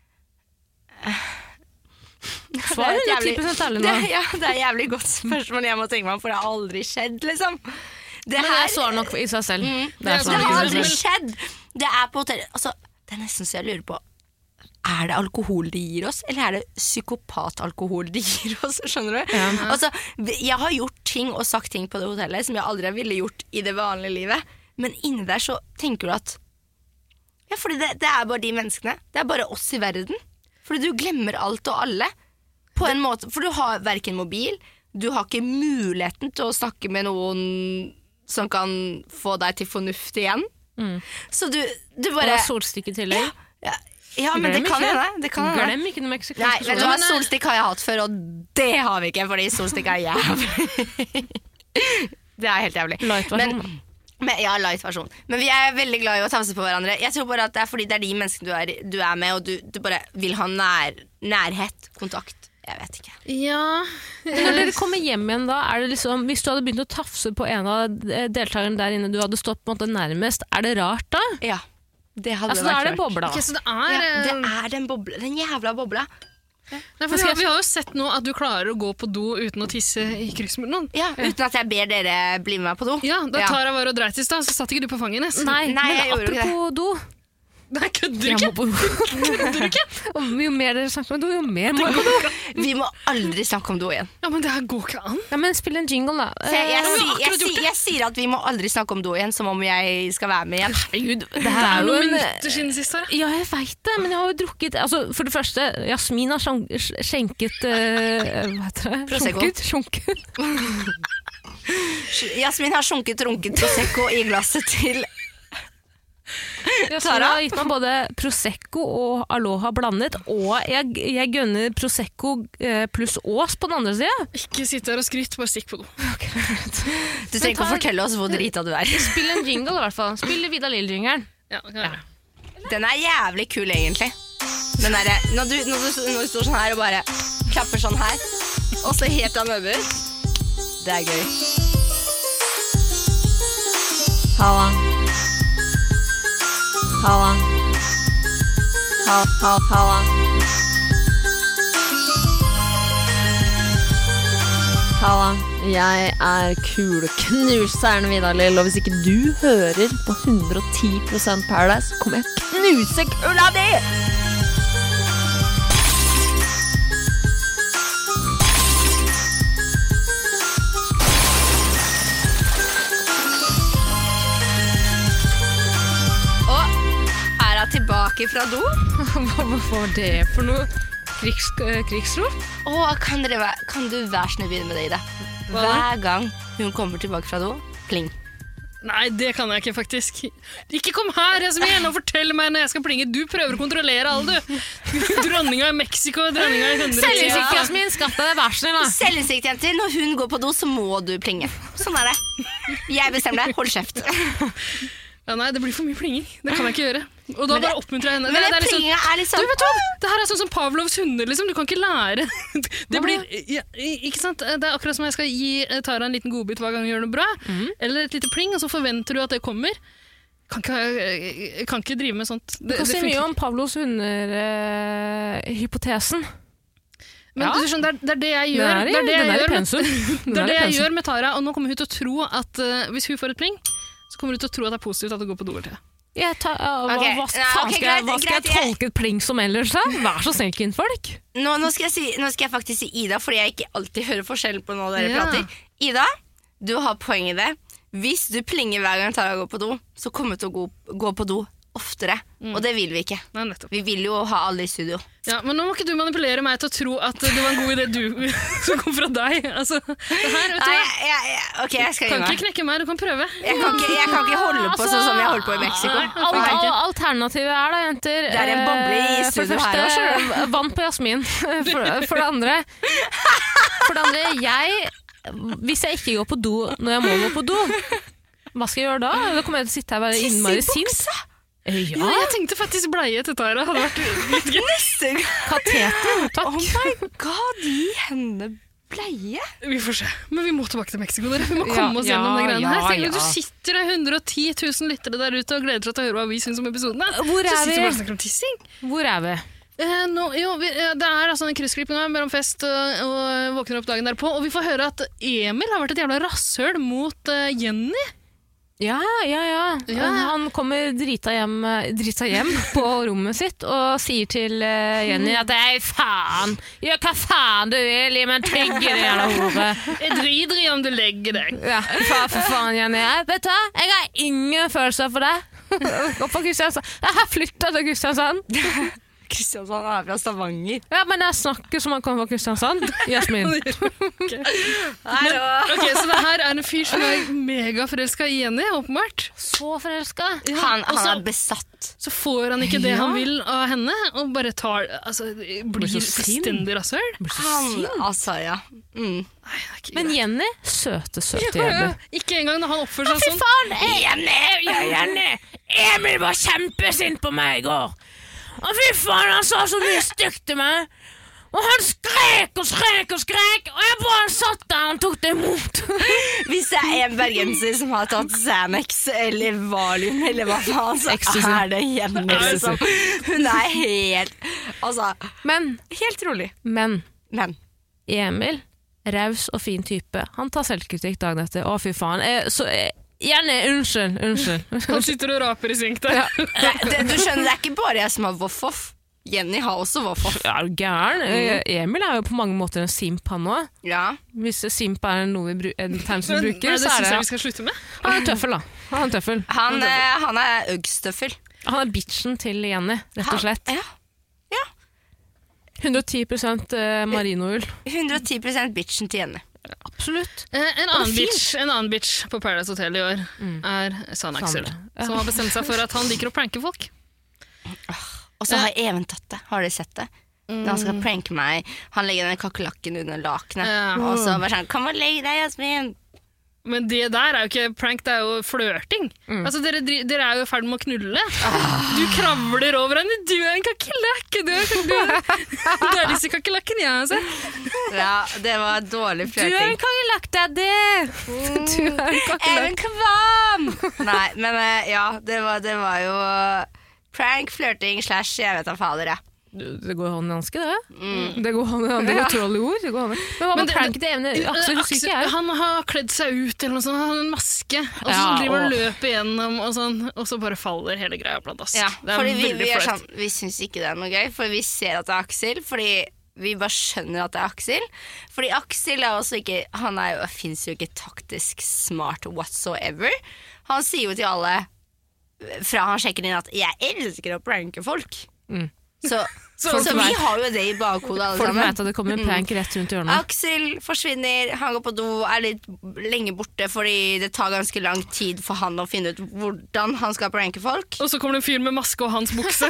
Svar 110% ærlig nå.
Det er jævlig godt spørsmål jeg må tenke meg, for det har aldri skjedd, liksom.
Men det svar nok i seg selv.
Det har aldri skjedd. Det er på hotellet. Altså, det er nesten så jeg lurer på, er det alkohol de gir oss, eller er det psykopatalkohol de gir oss, skjønner du? Ja. Altså, jeg har gjort ting og sagt ting på det hotellet som jeg aldri ville gjort i det vanlige livet, men inni der så tenker du at ja, fordi det er bare de menneskene, det er bare oss i verden, fordi du glemmer alt og alle på en måte, for du har hverken mobil, du har ikke muligheten til å snakke med noen som kan få deg til fornuft igjen, så du bare...
Og solstikk i tillegg.
Ja, men det kan hende.
Glem ikke noe meksikansk.
Nei, vet du hva, solstikk har jeg hatt før, og det har vi ikke, fordi solstikk er jævlig. Det er helt jævlig.
Light-versjon.
Ja, light-versjon. Men vi er veldig glad i å tafse på hverandre. Jeg tror bare at det er fordi det er de menneskene du er med, og du bare vil ha nærhet, kontakt. Jeg vet ikke.
Ja.
Når dere kommer hjem igjen da, er det liksom, hvis du hadde begynt å tafse på en av deltakerne der inne du hadde stått på en måte nærmest, er det rart da?
Ja. Det hadde
altså,
vært
er det bobla.
Okay, så det
er den bobla, den jævla bobla.
Nei, for vi har jo sett nå at du klarer å gå på do uten å tisse i kryssmurnen.
Ja, uten at jeg ber dere bli med meg på do.
Ja, da Tara var og dreit i stad, så satt ikke du på fanget hennes.
Nei,
jeg gjorde ikke det.
Apropos do.
Nei, kødder du ikke?
Jo mer dere snakker om do, jo mer må jeg på do.
Vi må aldri snakke om do igjen.
Ja, men det her går ikke an.
Ja, men spill en jingle da.
Jeg sier at vi må aldri snakke om do igjen, som om jeg skal være med igjen.
Herregud,
det her er noen minutter siden sist her.
Ja, jeg vet det, men jeg har jo drukket, altså, for det første, Jasmin har skjenket, hva heter det?
Prosecco.
Sjunket.
Jasmin har runket Prosecco i glasset til
Tara har gitt meg både Prosecco og Aloha blandet, og jeg gønner Prosecco pluss Ås på den andre siden.
Ikke sitte her og skrytt, bare stikk på do.
Okay. Du trenger ikke å fortelle oss hvor drita du er.
Spill en jingle i hvert fall. Spill Vidar Lill-jingeren.
Ja,
den er jævlig kul egentlig. Den der, når du står sånn her og bare klapper sånn her, og så helt av møbber. Det er gøy.
Halla. Halla. Halla. Halla. Jeg er kuleknuseren Vidar Lill, og hvis ikke du hører på 110% Paradise, så kommer jeg å knuse kula di!
Tilbake fra do.
Hva var det for noe? Krigsrop?
Kan du være snill begynne med det, Ida? Hver gang hun kommer tilbake fra do, pling.
Nei, det kan jeg ikke faktisk. Ikke kom her, Jasmin, og fortell meg når jeg skal plinge. Du prøver å kontrollere alle, du. Dronninga i Mexico, dronninga i 100.
Selvinnsikt, Jasmin, skaff deg det, vær snill da.
Selvinnsikt, jenter. Når hun går på do, så må du plinge. Sånn er det. Jeg bestemmer det. Hold kjeft.
Ja, nei, det blir for mye plinging. Det kan jeg ikke gjøre. Og da bare oppmuntrer jeg henne.
Men det plinginga er liksom...
Du vet hva? Det her er sånn som Pavlovs hunder, liksom. Du kan ikke lære. Det blir... Ja, ikke sant? Det er akkurat som jeg skal gi Tara en liten godbit hver gang hun gjør noe bra. Eller et lite pling, og så forventer du at det kommer. Kan ikke drive med sånt.
Du kan si mye om Pavlovs hunder-hypotesen.
Men du skjønner, det er det jeg gjør. Det er det jeg gjør med Tara, og nå kommer hun til å tro at hvis hun får et pling, så kommer du til å tro at det er positivt at du går på do hele tiden.
Hva skal jeg tolke et pling som ellers da? Vær så snill, kvinnfolk.
Nå skal jeg faktisk si Ida, fordi jeg ikke alltid hører forskjell på når dere prater. Ida, du har poeng i det. Hvis du plinger hver gang Tara går på do, så kommer du til å gå på do oftere, og det vil vi ikke.
Nei, nettopp.
Vi vil jo ha alle i studio.
Ja, men nå må ikke du manipulere meg til å tro at det var en god idé som kom fra deg. Altså, det her, vet du hva?
Ok, jeg skal gi
Kan
meg.
ikke knekke meg, du kan prøve.
Jeg kan ikke holde på sånn som jeg holdt på i Mexico.
Alternativet da, jenter.
Det en boble i studio her også.
For det første, vann på Jasmin. For det andre, hvis jeg ikke går på do når jeg må gå på do, hva skal jeg gjøre da? Da kommer jeg til å sitte her og være innmari sint. Ja,
jeg tenkte faktisk bleie til Tara hadde vært litt gøy.
Kateter, takk.
Oh my god, gi henne bleie.
Vi får se, men vi må tilbake til Mexico. Vi må komme oss gjennom de greiene her. Tenk, du sitter der 110 000 lyttere der ute og gleder til å høre hva vi synes om episodene.
Hvor er vi?
Så sitter vi bare og snakker om tissing.
Hvor er vi?
Det er altså en kryssklipping mellom fest og våkner opp dagen derpå, og vi får høre at Emil har vært et jævla rasshøl mot Jenny.
Ja. Han kommer drita hjem på rommet sitt og sier til Jenny at faen, gjør hva faen du vil, men tygge det jævla hore.
Jeg driter i om du legger deg.
Ja, for faen, Jenny. Vet du hva? Jeg har ingen følelser for deg. Jeg har flyttet til Kristiansand.
Kristiansand er fra Stavanger.
Ja, men jeg snakker som han kommer fra Kristiansand. Jasmin.
Okay, så det her er en fyr som er megaforelsket i Jenny, åpenbart.
Så forelsket.
Ja, han er besatt.
Så får han ikke det han vil av henne, og bare blir fullstendig rasshøl.
Ja.
Men Jenny, søte Jenny.
Ikke engang når han oppfører seg sånn.
Fy faen, Jenny! Emil var kjempesint på meg i går. Og fy faen, han sa så mye stygt til meg. Og han skrek, og jeg bare satt der og tok det imot.
Hvis det er en bergenser som har tatt Xanax eller Valium eller hva faen, så er det Jenny. Liksom. Hun er helt helt rolig. Men
Emil, raus og fin type, han tar selvkritikk dagen etter. Å fy faen, Jenny, unnskyld.
Han sitter og raper i synk der.
Du skjønner, det er ikke bare jeg som har voff-voff. Jenny har også voff-voff.
Ja, er du gæren? Emil er jo på mange måter en simp, han også. Ja. Hvis simp er en term som vi bruker, så er det...
Det synes jeg vi skal slutte med.
Han er tøffel, da.
Han er øggstøffel.
Han er bitchen til Jenny, rett og slett.
Ja.
110% marinoull.
110% bitchen til Jenny.
Absolutt.
En annen bitch på Paradise Hotel i år er San Axel, som har bestemt seg for at han liker å pranke folk.
Og så har Even tatt det. Har dere sett det? Når han skal pranke meg, han legger den kakerlakken under lakene, og så bare sånn, kom og legg deg, Jasmin.
Men det der er jo ikke prank, det er jo flørting. Altså, dere er jo i ferd med å knulle. Du kravler over henne, du er en kakerlakke, du er disse kakerlakken jeg har sett.
Ja, det var dårlig flørting.
Du er en kakerlakk, daddy! Du er en kakerlakk.
Even kvam! Nei, men det var jo prank, flørting, / jeg vet da fader, ja.
Det går hånd i hanske, det. Det går hånd i hanske, det går troll i ord. Men hva med prank til Evne?
Han har kledd seg ut eller noe sånt, han har en maske, og så driver han løper igjennom, og så bare faller hele greia pladask.
Ja, fordi vi synes ikke det er noe gøy, for vi ser at det er Axel, fordi vi bare skjønner at det er Axel. Fordi Axel er også ikke, finnes jo ikke taktisk smart whatsoever. Han sier jo til alle, fra han sjekker inn at jeg elsker å pranke folk. Så vi har jo det i bakhodet alle
sammen. Folk vet at det kommer en prank rett rundt hjørnet.
Axel forsvinner, han går på do, er litt lenge borte fordi det tar ganske lang tid for han å finne ut hvordan han skal pranke folk.
Og så kommer det en fyr med maske og hans bukse.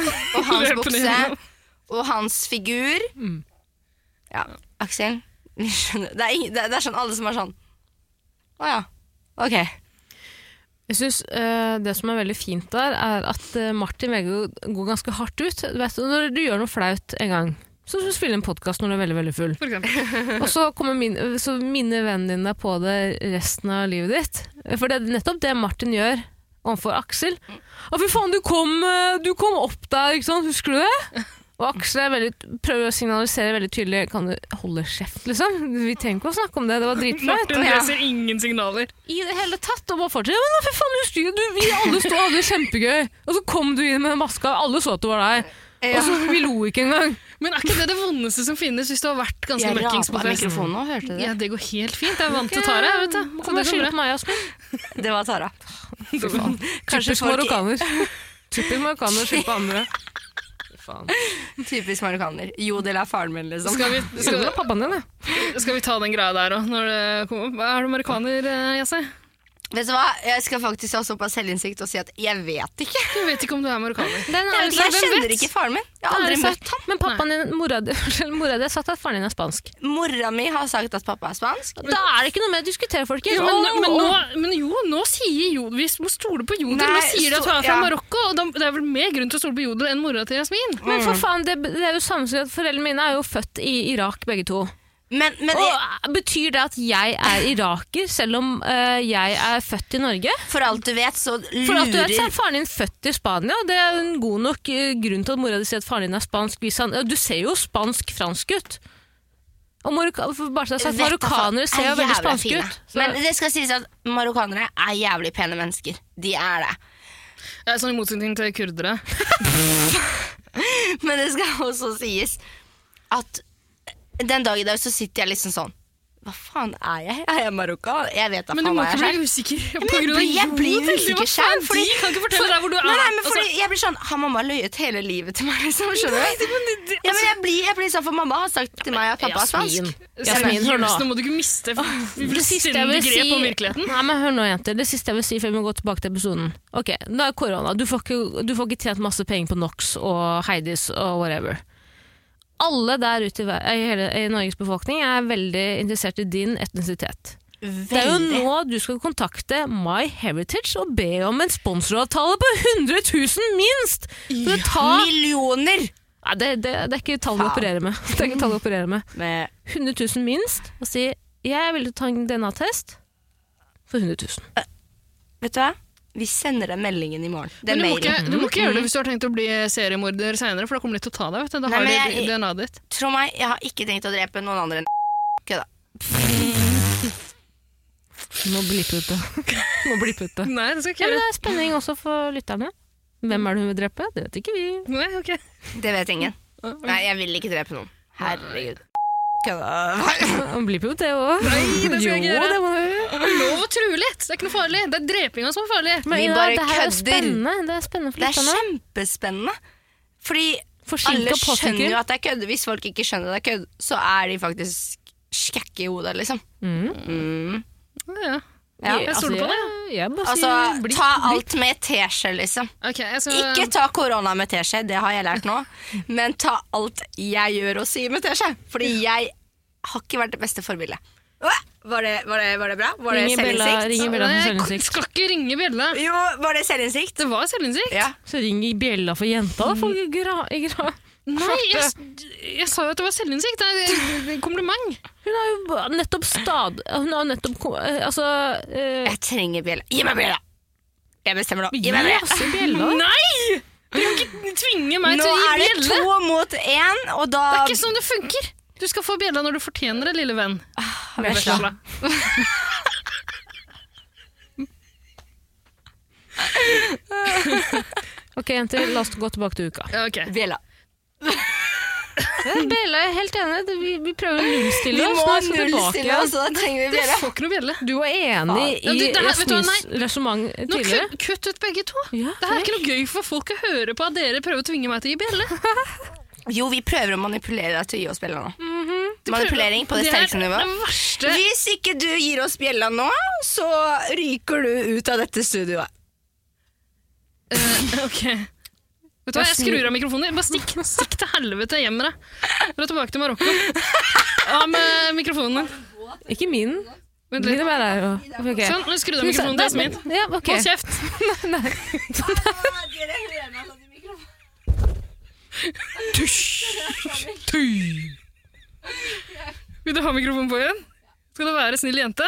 Og hans figur. Ja, Axel, det er sånn alle som er sånn. Åja, ok.
Jeg synes det som er veldig fint der, er at Martin velger å gå ganske hardt ut. Du vet, når du gjør noe flaut en gang, så spiller en podcast når du er veldig, veldig full. Og så minner vennen din deg på det resten av livet ditt. For det er nettopp det Martin gjør overfor Axel. Å, fy faen, du kom opp der, ikke sant? Husker du det? Og Axel prøver å signalisere veldig tydelig, kan du holde kjeft, liksom? Vi trenger ikke å snakke om det, det var dritflaut.
Martin leser ingen signaler.
I det hele tatt, og bare fortsatt, men fy faen, husker du, vi alle stod og hadde det kjempegøy. Og så kom du inn med maska, alle så at det var deg. Og så vi lo ikke engang.
Men er ikke det vondeste som finnes hvis du har vært ganske møkkings på fest?
Mikrofonen og hørte det.
Ja, det går helt fint, jeg er vant til Tara, vet du.
Kom og skylde på meg, Jasmin.
Det var Tara.
Typisk marokkaner. Typisk marokkaner skylder på andre. Faen.
Typisk marokkaner. Jodel er faren min, liksom.
Jodel er pappaen din,
Skal vi ta den greia der også, når det kommer? Er du marokkaner, Jesse?
Vet du hva? Jeg skal faktisk ha såpass selvinnsikt og si at jeg vet ikke.
Du vet ikke om du er marokkaner.
Jeg kjenner ikke faren min. Jeg har aldri møtt ham.
Men pappaen din, mora di har sagt at faren din er spansk.
Mora mi har sagt at pappa er spansk.
Da er det ikke noe med å diskutere, folkens.
Nå sier Jodel, vi må stole på Jodel. Nå sier de at hun er fra Marokko, og det er vel mer grunn til å stole på Jodel enn mora til Jasmin.
Men for faen, det er jo samme som at foreldrene mine er jo født i Irak, begge to.
Men
betyr det at jeg er iraker, selv om jeg er født i Norge?
For alt du vet, så
For alt du vet, så er faren din født i Spania, og det er en god nok grunn til at mora di sier at faren din er spansk. Du ser jo spansk-fransk ut. Og marokkanere ser jo veldig spansk ut.
Men det skal sies at marokkanere er jævlig pene mennesker. De er det.
Sånn i motsetning til kurdere.
Men det skal også sies at den dag i dag så sitter jeg liksom sånn, hva faen er jeg? Er jeg marokkaner? Jeg vet da faen hva jeg er.
Men du må ikke bli usikker på grunn av
jeg blir usikker selv.
De kan ikke fortelle deg hvor du er.
Nei, men fordi jeg blir sånn, har mamma løyet hele livet til meg, liksom, skjønner du? Ja, men jeg blir sånn, for mamma har sagt til meg at pappa er spansk.
Jasmin, hør nå.
Nå må du ikke miste
det siste jeg vil si,
grep om virkeligheten.
Nei, men hør nå, jenter. Det siste jeg vil si før vi må gå tilbake til episoden. Ok, nå er korona. Du får ikke tjent masse penger på Nox og Heidis og whatever. Alle der ute i Norges befolkning er veldig interessert i din etnisitet. Det er jo nå du skal kontakte MyHeritage og be om en sponsoravtale på 100 000 minst!
Millioner!
Nei, det er ikke tall vi opererer med. Det er ikke tall vi opererer med. 100 000 minst, og si jeg vil ta en DNA-test for 100 000.
Vet du hva? Vi sender den meldingen i morgen.
Men du må ikke gjøre det hvis du har tenkt å bli seriemorder senere, for da kommer de til å ta deg, vet du. Da har de DNA-et ditt.
Tro meg, jeg har ikke tenkt å drepe noen andre enn kødda.
Må blippe ut det.
Nei, det skal ikke gjøre.
Men det er spenning også for lytterne. Hvem er det hun vil drepe? Det vet ikke vi.
Nei, ok.
Det vet ingen. Nei, jeg vil ikke drepe noen. Herregud.
Blipp ut det også.
Nei, det skal jeg ikke gjøre.
Det må du.
Lov å true litt. Det er ikke noe farlig. Det er drepinga som er farlig.
Men vi bare
det her er
kødder.
Det er spennende for
lytterne. Det er kjempespennende. Fordi alle skjønner jo at det er kødd. Hvis folk ikke skjønner det er kødd, så er de faktisk skække i hodet, liksom.
Ja. Jeg stoler på det.
Ta alt med teskje, liksom.
Okay,
ikke ta korona med teskje, det har jeg lært nå. Men ta alt jeg gjør og sier med teskje. Fordi jeg har ikke vært det beste forbildet. Var det bra? Var det selvinnsikt?
Skal ikke ringe bjella.
Jo, var det selvinnsikt?
Det var selvinnsikt.
Ja. Så ring bjella for jenta da, folk
Nei, jeg sa jo at det var selvinnsikt. Det er kompliment.
Hun har jo nettopp
Jeg trenger bjella. Gi meg bjella! Jeg bestemmer nå. Gi meg bjella.
Nei! Du kan ikke tvinge meg til å gi bjella.
Nå er det 2 mot 1, og da...
Det er ikke sånn det funker. Du skal få bjella når du fortjener det, lille venn.
Vesla.
Ok, jenter, la oss gå tilbake til uka.
Okay.
Bjella.
Bjella er helt enig. Vi prøver å nullstille oss.
Vi må nullstille oss, da trenger vi bjella.
Du får ikke noe bjelle.
Du var enig i Jasmins resonnement tidligere.
Nå kutt ut begge to.
Ja,
det er ikke noe gøy for folk å høre på at dere prøver å tvinge meg til å gi bjelle.
Jo, vi prøver å manipulere deg til å gi oss bjella nå. Manipulering på det sterkeste nivået. Hvis ikke du gir oss bjella nå, så ryker du ut av dette studioet.
Ok. Vet du hva, jeg skrur av mikrofonen. Bare stikk til helvete hjem med deg. Dra tilbake til Marokko. Av med mikrofonen din.
Ikke min.
Vent litt.
Okay.
Sånn, nå skrur av mikrofonen til Jasmin.
Ja, ok.
Hold kjeft.
Nei.
Vil du ha mikrofonen på igjen? Skal du være snill jente?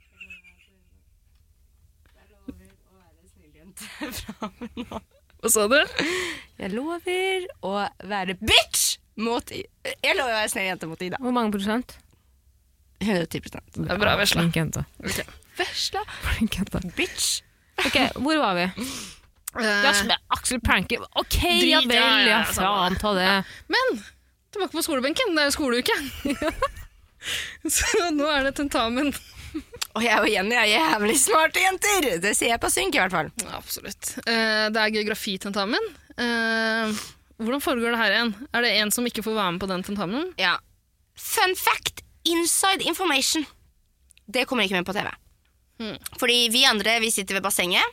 Hva sa du?
Jeg lover å være bitch mot Jeg lover å være snill jente mot Ida.
Hvor mange prosent?
110%.
Det er bra, Vesla.
Flink jente.
Okay.
Vesla.
Flink jente.
Bitch.
Ok, hvor var vi? Aksel Pranke. Ok, ja vel, ja faen, ta det.
Men, tilbake på skolebenken. Det er jo skoleuke. Så nå er det tentamen.
Og jeg og Jenny er jævlig smarte jenter. Det sier jeg på synk i hvert fall.
Ja, absolutt. Det er geografitentamen. Hvordan foregår det her igjen? Er det en som ikke får være med på den tentamenen?
Ja. Fun fact, inside information. Det kommer ikke med på TV. Fordi vi andre, vi sitter ved bassenget.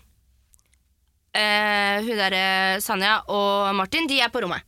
Hun der Sanja og Martin, de er på rommet.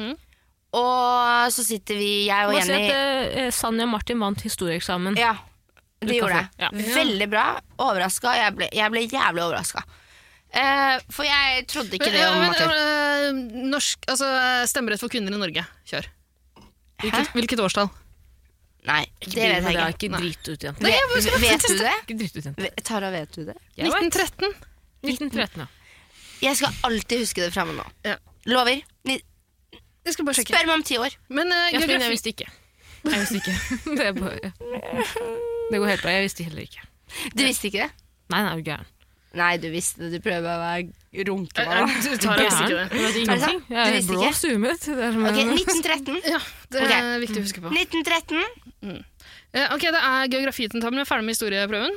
Og så sitter vi, jeg og Jenny.
Må si at Sanja og Martin vant historieeksamen.
Ja, de gjorde det.
Ja.
Veldig bra, overrasket. Jeg ble jævlig overrasket. For jeg trodde ikke det om Martin.
Norsk, altså stemmerett for kvinner i Norge. Kjør. Hvilket årstall?
Nei, det vet jeg
Det
ikke.
er ikke dritt ut, jente.
Vet du det?
Ikke dritt ut, jente.
Tara, vet du det?
1913.
1913, ja.
Jeg skal alltid huske det fremme nå.
Ja.
Lover.
Jeg skal bare sjekke.
Spør meg om 10 år.
Men
Jeg visste ikke. Jeg visste ikke. Det, er bare, det går helt bra. Jeg visste heller ikke.
Du visste ikke det?
Nei, er du gæren?
Nei, du visste det. Du prøver å være runkemann.
Du tar visste ikke det.
Jeg vet ingenting.
Du
Jeg er
visste
blå
ikke?
sumet. Det er som
Ok, 1913.
Ja, det er
Ok.
viktig å huske på.
1913.
Ok, det er geografitentamen. Vi er ferdig med historieprøven.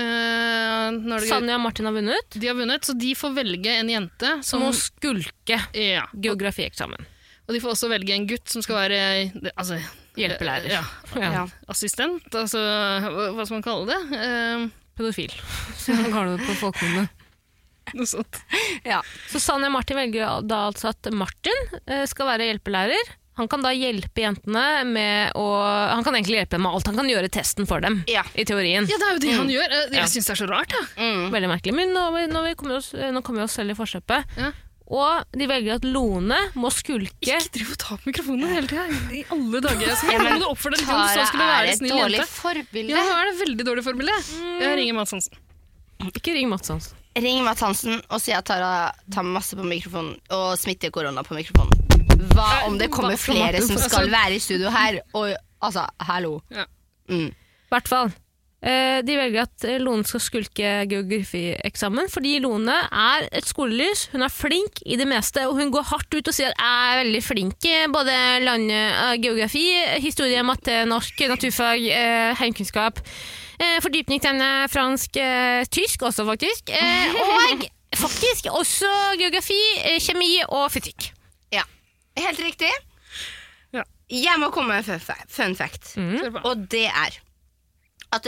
Sanja og Martin har vunnet.
De har vunnet, så de får velge en jente
Som må skulke
Ja.
geografieksamen.
Og de får også velge en gutt som skal være altså,
Hjelpelærer.
Ja. Assistent, altså hva skal man kalle det?
Pedofil. Så man kaller det på folkemunne.
Noe sånt.
Ja.
Så Sanja og Martin velger da altså at Martin skal være hjelpelærer. Han kan da hjelpe jentene med å... Han kan egentlig hjelpe dem med alt. Han kan gjøre testen for dem,
Ja.
i teorien.
Ja, det er jo det han gjør. Jeg synes det er så rart, ja.
Veldig merkelig. Men nå kommer vi oss selv i forkjøpet.
Ja.
Og de velger at Lone må skulke...
Ikke driv og ta på mikrofonen hele tiden. I alle dager. Så må du oppføre deg litt, så
Tara
skulle du
er
være
et
snill
dårlig
jente.
forbilde.
Ja, nå er det veldig dårlig forbilde. Jeg ringer Mads Hansen.
Ikke ring Mats Hansen.
Ring Mads Hansen og si at Tara tar masse på mikrofonen og smitter korona på mikrofonen. Hva om det kommer flere som skal være i studio her? Og, altså, hallo.
Ja.
I hvert fall. De velger at Lone skal skulke geografieksamen, fordi Lone er et skolelys, hun er flink i det meste, og hun går hardt ut og sier at jeg er veldig flink i både geografi, historie, matte, norsk, naturfag, heimkunnskap, fordypningsemne, fransk, tysk også faktisk, og faktisk også geografi, kjemi og fysikk.
Ja, helt riktig.
Ja.
Jeg må komme med en fun fact, og det er at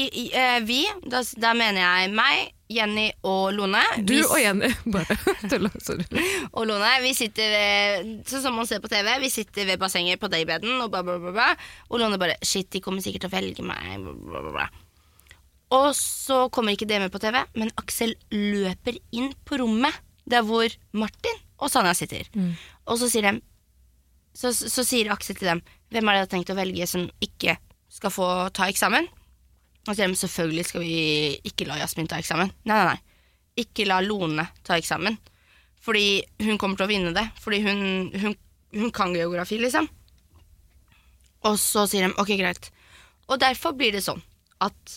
da mener jeg meg, Jenny og Lone.
Du og Jenny, bare tulla, sorry.
Og Lone, vi sitter ved, sånn som man ser på TV, vi sitter ved bassenget på daybeden, og bla bla bla bla. Og Lone bare, shit, de kommer sikkert til å velge meg, bla bla bla bla. Og så kommer ikke det med på TV, men Aksel løper inn på rommet, der hvor Martin og Sanja sitter. Og så sier de, så sier Aksel til dem, hvem er det tenkt å velge som ikke skal få ta eksamen? Og så sier de, selvfølgelig skal vi ikke la Jasmin ta eksamen. Nei. Ikke la Lone ta eksamen. Fordi hun kommer til å vinne det. Fordi hun kan geografi, liksom. Og så sier de, ok, greit. Og derfor blir det sånn at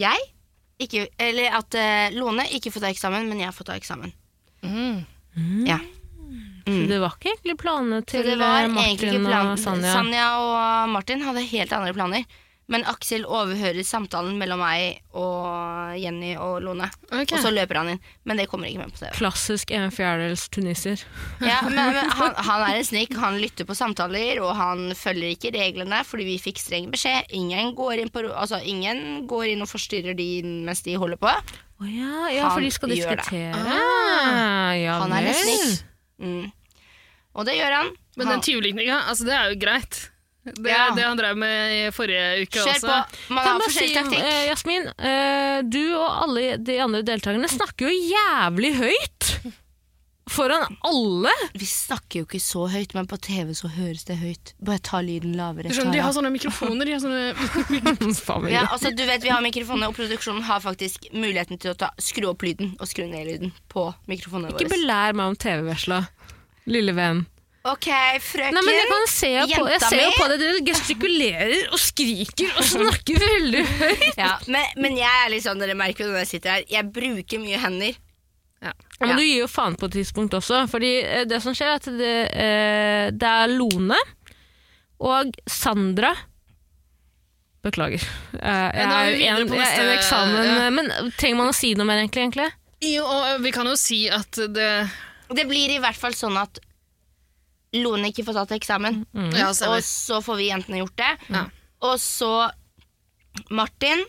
Lone ikke får ta eksamen, men jeg får ta eksamen. Ja.
Det var ikke egentlig planene
Så
til
det var egentlig
Martin
ikke
og Sanja.
Sanja og Martin hadde helt andre planer. Men Aksel overhører samtalen mellom meg og Jenny og Lone.
Ok.
Og så løper han inn. Men det kommer ikke med på TV.
Klassisk en fjerdedels tuniser.
Ja, men han er en snik. Han lytter på samtaler, og han følger ikke reglene, fordi vi fikk streng beskjed. Ingen går inn og forstyrrer de mens de holder på.
Ja, for de skal
gjør det.
diskutere. Ja,
Han er en
vel.
snik. Og det gjør han.
Men den tyvlikninga, altså det er jo greit. Det er det han drev med i forrige uke
Kjør
også.
på. Man
Kan
har
bare
forskjellig
si,
taktikk.
Jasmin, du og alle de andre deltakerne snakker jo jævlig høyt. Foran alle.
Vi snakker jo ikke så høyt, men på TV så høres det høyt. Bare ta lyden lavere.
Du skjønner, de
Tara.
har sånne mikrofoner. De har sånne
Faen meg
Ja,
greit.
altså du vet vi har mikrofoner, og produksjonen har faktisk muligheten til å skru opp lyden og skru ned lyden på mikrofonene
Ikke
våre.
belær meg om TV-vesla, lille venn.
Ok, frøken.
Nei, men jeg kan se jo på, jeg
Jenta
ser jo
mi.
på det, dere gestikulerer og skriker og snakker veldig høyt.
Ja, men jeg er litt sånn, dere merker jo når jeg sitter her, jeg bruker mye hender.
Ja, men du gir jo faen på et tidspunkt også, fordi det som skjer er at det er Lone og Sandra Beklager.
Da er vi videre på neste-
en eksamen,
ja.
men trenger man å si noe mer egentlig?
Jo, og vi kan jo si at
Det blir i hvert fall sånn at Lone ikke får tatt eksamen.
Ja,
Og så får vi jentene gjort det.
Ja.
Og så Martin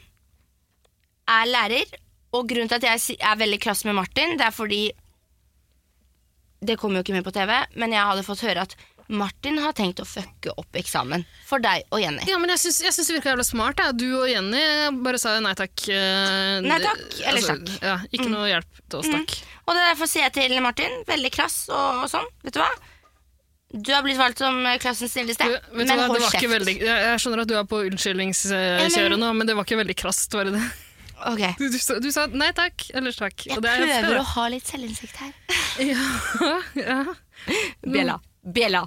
er lærer, og grunnen til at jeg er veldig krass med Martin, det er fordi det kommer jo ikke med på TV, men jeg hadde fått høre at Martin har tenkt å fucke opp eksamen for deg og Jenny.
Ja, men jeg synes det virker jævlig smart. Ja. Du og Jenny bare sa nei takk.
Nei takk, eller takk.
Ja, ikke noe hjelp til oss, takk.
Og det er derfor sier jeg til Martin, veldig krass og sånn, vet du hva? Du har blitt valgt som klassens snilleste,
Vet du
men
hva,
hold
det var ikke
kjeft.
veldig, jeg skjønner at du er på unnskyldningskjøret nå, men det var ikke veldig krasst, var det det?
Ok.
Du sa nei takk, eller takk.
Jeg
og det er
prøver å ha litt selvinnsikt her.
Ja.
Bjella.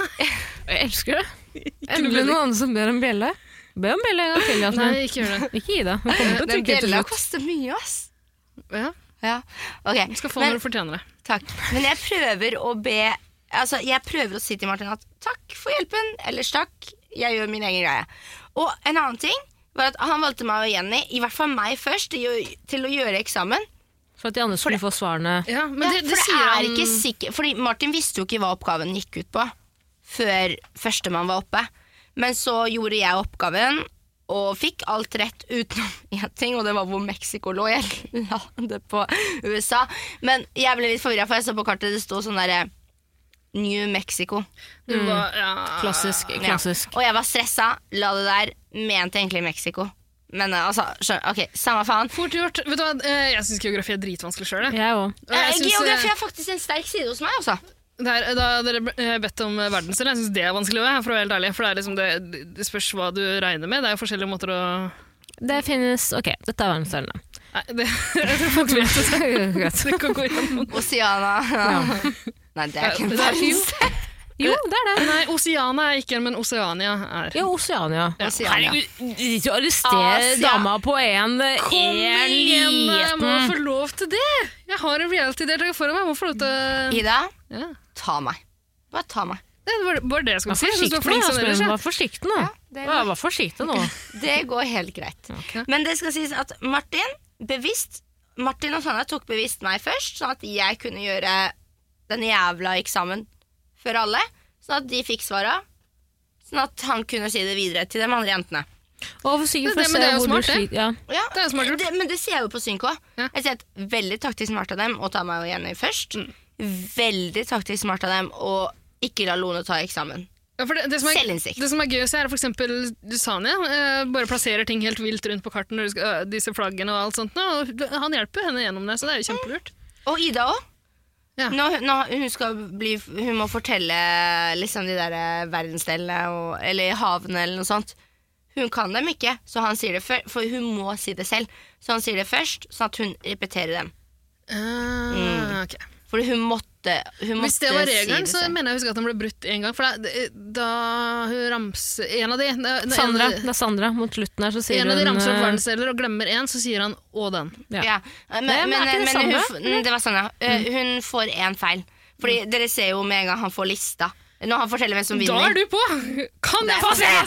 Jeg elsker det. Endelig noen andre som ber om bjelle. Be om bjelle en gang til, Jasmin.
Nei, ikke gjør det.
Ikke gi deg. Hun kommer til å
Den
trykke til
bjella
slutt.
koster mye, ass.
Ja,
Ja, ok.
du skal få når du fortjener det.
Takk. Men jeg prøver å be Altså, jeg prøver å si til Martin at takk for hjelpen, ellers takk, jeg gjør min egen greie. Og en annen ting var at han valgte meg og Jenny, i hvert fall meg først, til å gjøre eksamen.
For at de andre skulle få svarene.
Ja, men
Ja,
det
for
sier
er
han...
ikke sikker, fordi Martin visste jo ikke hva oppgaven gikk ut på før førstemann var oppe. Men så gjorde jeg oppgaven og fikk alt rett utenom en ting, og det var hvor Mexico lå. Jeg la det på USA. Men jeg ble litt forvirret, for jeg så på kartet det stod sånn der New Mexico.
Du var, ja.
Klassisk.
Ja. Og jeg var stressa, la det der, mente egentlig Mexico. Men altså, ok, samme faen.
Fort gjort. Vet du hva, jeg synes geografi er dritvanskelig selv.
Jeg òg.
Geografi er faktisk en sterk side hos meg, altså.
Da dere bedt om verdensdel, jeg synes det er vanskelig også, for å være helt ærlig. For det er liksom det spørs hva du regner med. Det er jo forskjellige måter å...
Det finnes Ok, dette er verdensdelene.
Nei, jeg tror folk vet det. Det kan gå gjennom.
Oceana. Nei, det er ikke en verdensdel.
Jo, det er det.
Nei, Oceania er ikke, men Oceania er.
Ja, Oceania.
Oceania.
Herregud, du arresterer
Asia.
dama på en
Jeg må
liten
få lov til det! Jeg har en reality-deltaker foran meg. Jeg må få lov til
Ida,
ja.
ta meg. Bare ta meg.
Det var bare det jeg skulle si. Jeg synes du
Forsiktig
var flink
nå,
som ellers,
Jasmin.
ja.
Vær forsiktig nå. Vær forsiktig nå.
Det går helt greit. Men det skal sies at Martin og Sanna tok bevisst meg først, sånn at jeg kunne gjøre den jævla eksamen for alle, sånn at de fikk svara, sånn at han kunne si det videre til de andre jentene.
Og sikkert for å
Men det
se
er jo
hvor
smart,
du
det.
sliter. Ja.
Ja,
Det er smart gjort.
men det ser jeg jo på Synko.
Ja.
Jeg ser at veldig taktisk smart av dem å ta meg og Jenny først. Veldig taktisk smart av dem å ikke la Lone ta eksamen.
Ja, for det
Selvinnsikt.
som er gøy å se, er for eksempel Sanja bare plasserer ting helt vilt rundt på karten når du skal, disse flaggene og alt sånt. Og han hjelper henne gjennom det, så det er jo kjempelurt.
Og Ida også.
Ja.
Hun må fortelle liksom de der verdensdelene eller havene eller noe sånt. Hun kan dem ikke, så han sier det for hun må si det selv. Så han sier det først, sånn at hun repeterer dem.
Ok.
For hun måtte
Hvis det var regelen,
si
så
selv.
mener jeg å huske at den ble brutt en gang. For da hun ramser en av de
Sandra, det er Sandra mot slutten her, så sier
En av de
hun
ramser opp verdensdeler og glemmer en, så sier han 'å den'.
Ja.
Ja.
men er ikke det Sandra?
Det var Sandra. Hun får én feil. Fordi dere ser jo med en gang han får lista. Når han forteller hvem som
Da
vinner.
er du på! Kan jeg
Få se!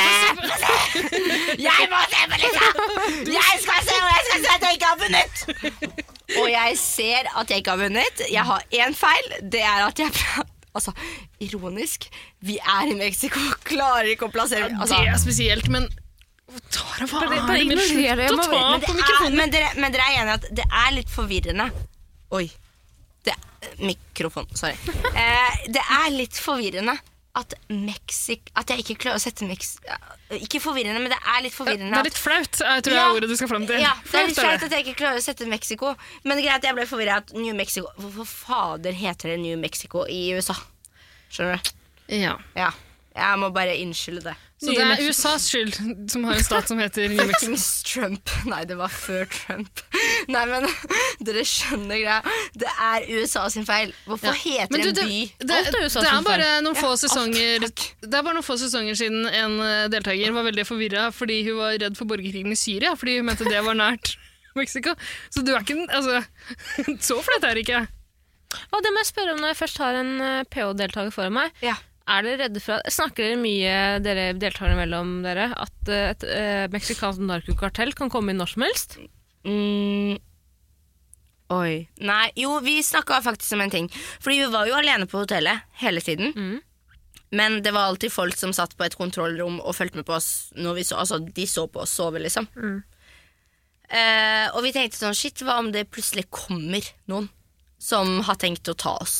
se!
Jeg må se på lista! Jeg skal se, og jeg skal se at jeg ikke har vunnet! Og jeg ser at jeg ikke har vunnet. Jeg har én feil. Det er at jeg Altså, ironisk. Vi er i Mexico, klarer ikke å plassere altså,
Det er spesielt, men Tara, hva
Bare
er det med
ignorer det,
slutt å
jeg må-
ta på mikrofonen?
men dere er enige at det er litt forvirrende. Oi. Mikrofon, sorry. Det er litt forvirrende at jeg ikke klarer å sette ikke forvirrende, men det er litt forvirrende.
Det er litt flaut, jeg tror jeg er ordet du skal frem til.
Ja, det er litt
Flaut
flaut at jeg ikke klarer å sette Mexico. Men greit, jeg ble forvirret at New Mexico. Hvorfor fader heter det New Mexico i USA? Skjønner du?
Ja.
Ja, jeg må bare innskylde det.
Så det er USAs skyld som har en stat som heter New Mexico.
Fuckings Trump. Nei, det var før Trump. Nei, men dere skjønner greia. Det er USA sin feil. Hvorfor heter
Men
det
du,
en by?
det er bare noen få sesonger
takk.
Det er bare noen få sesonger siden en deltaker var veldig forvirret fordi hun var redd for borgerkrigen i Syria, fordi hun mente det var nært Mexico. Så du er ikke altså, så flaut er det ikke.
Og det må jeg spørre om når jeg først har en PH-deltaker foran meg.
Ja.
dere redde for snakker dere mye, dere deltakere mellom dere, at et meksikansk narkokartell kan komme inn når som helst?
Oi. Nei, jo, vi snakket faktisk om en ting. Fordi vi var jo alene på hotellet hele tiden. Men det var alltid folk som satt på et kontrollrom og følte med på oss når vi så, altså de så på oss sove liksom. Og vi tenkte sånn, shit, hva om det plutselig kommer noen som har tenkt å ta oss?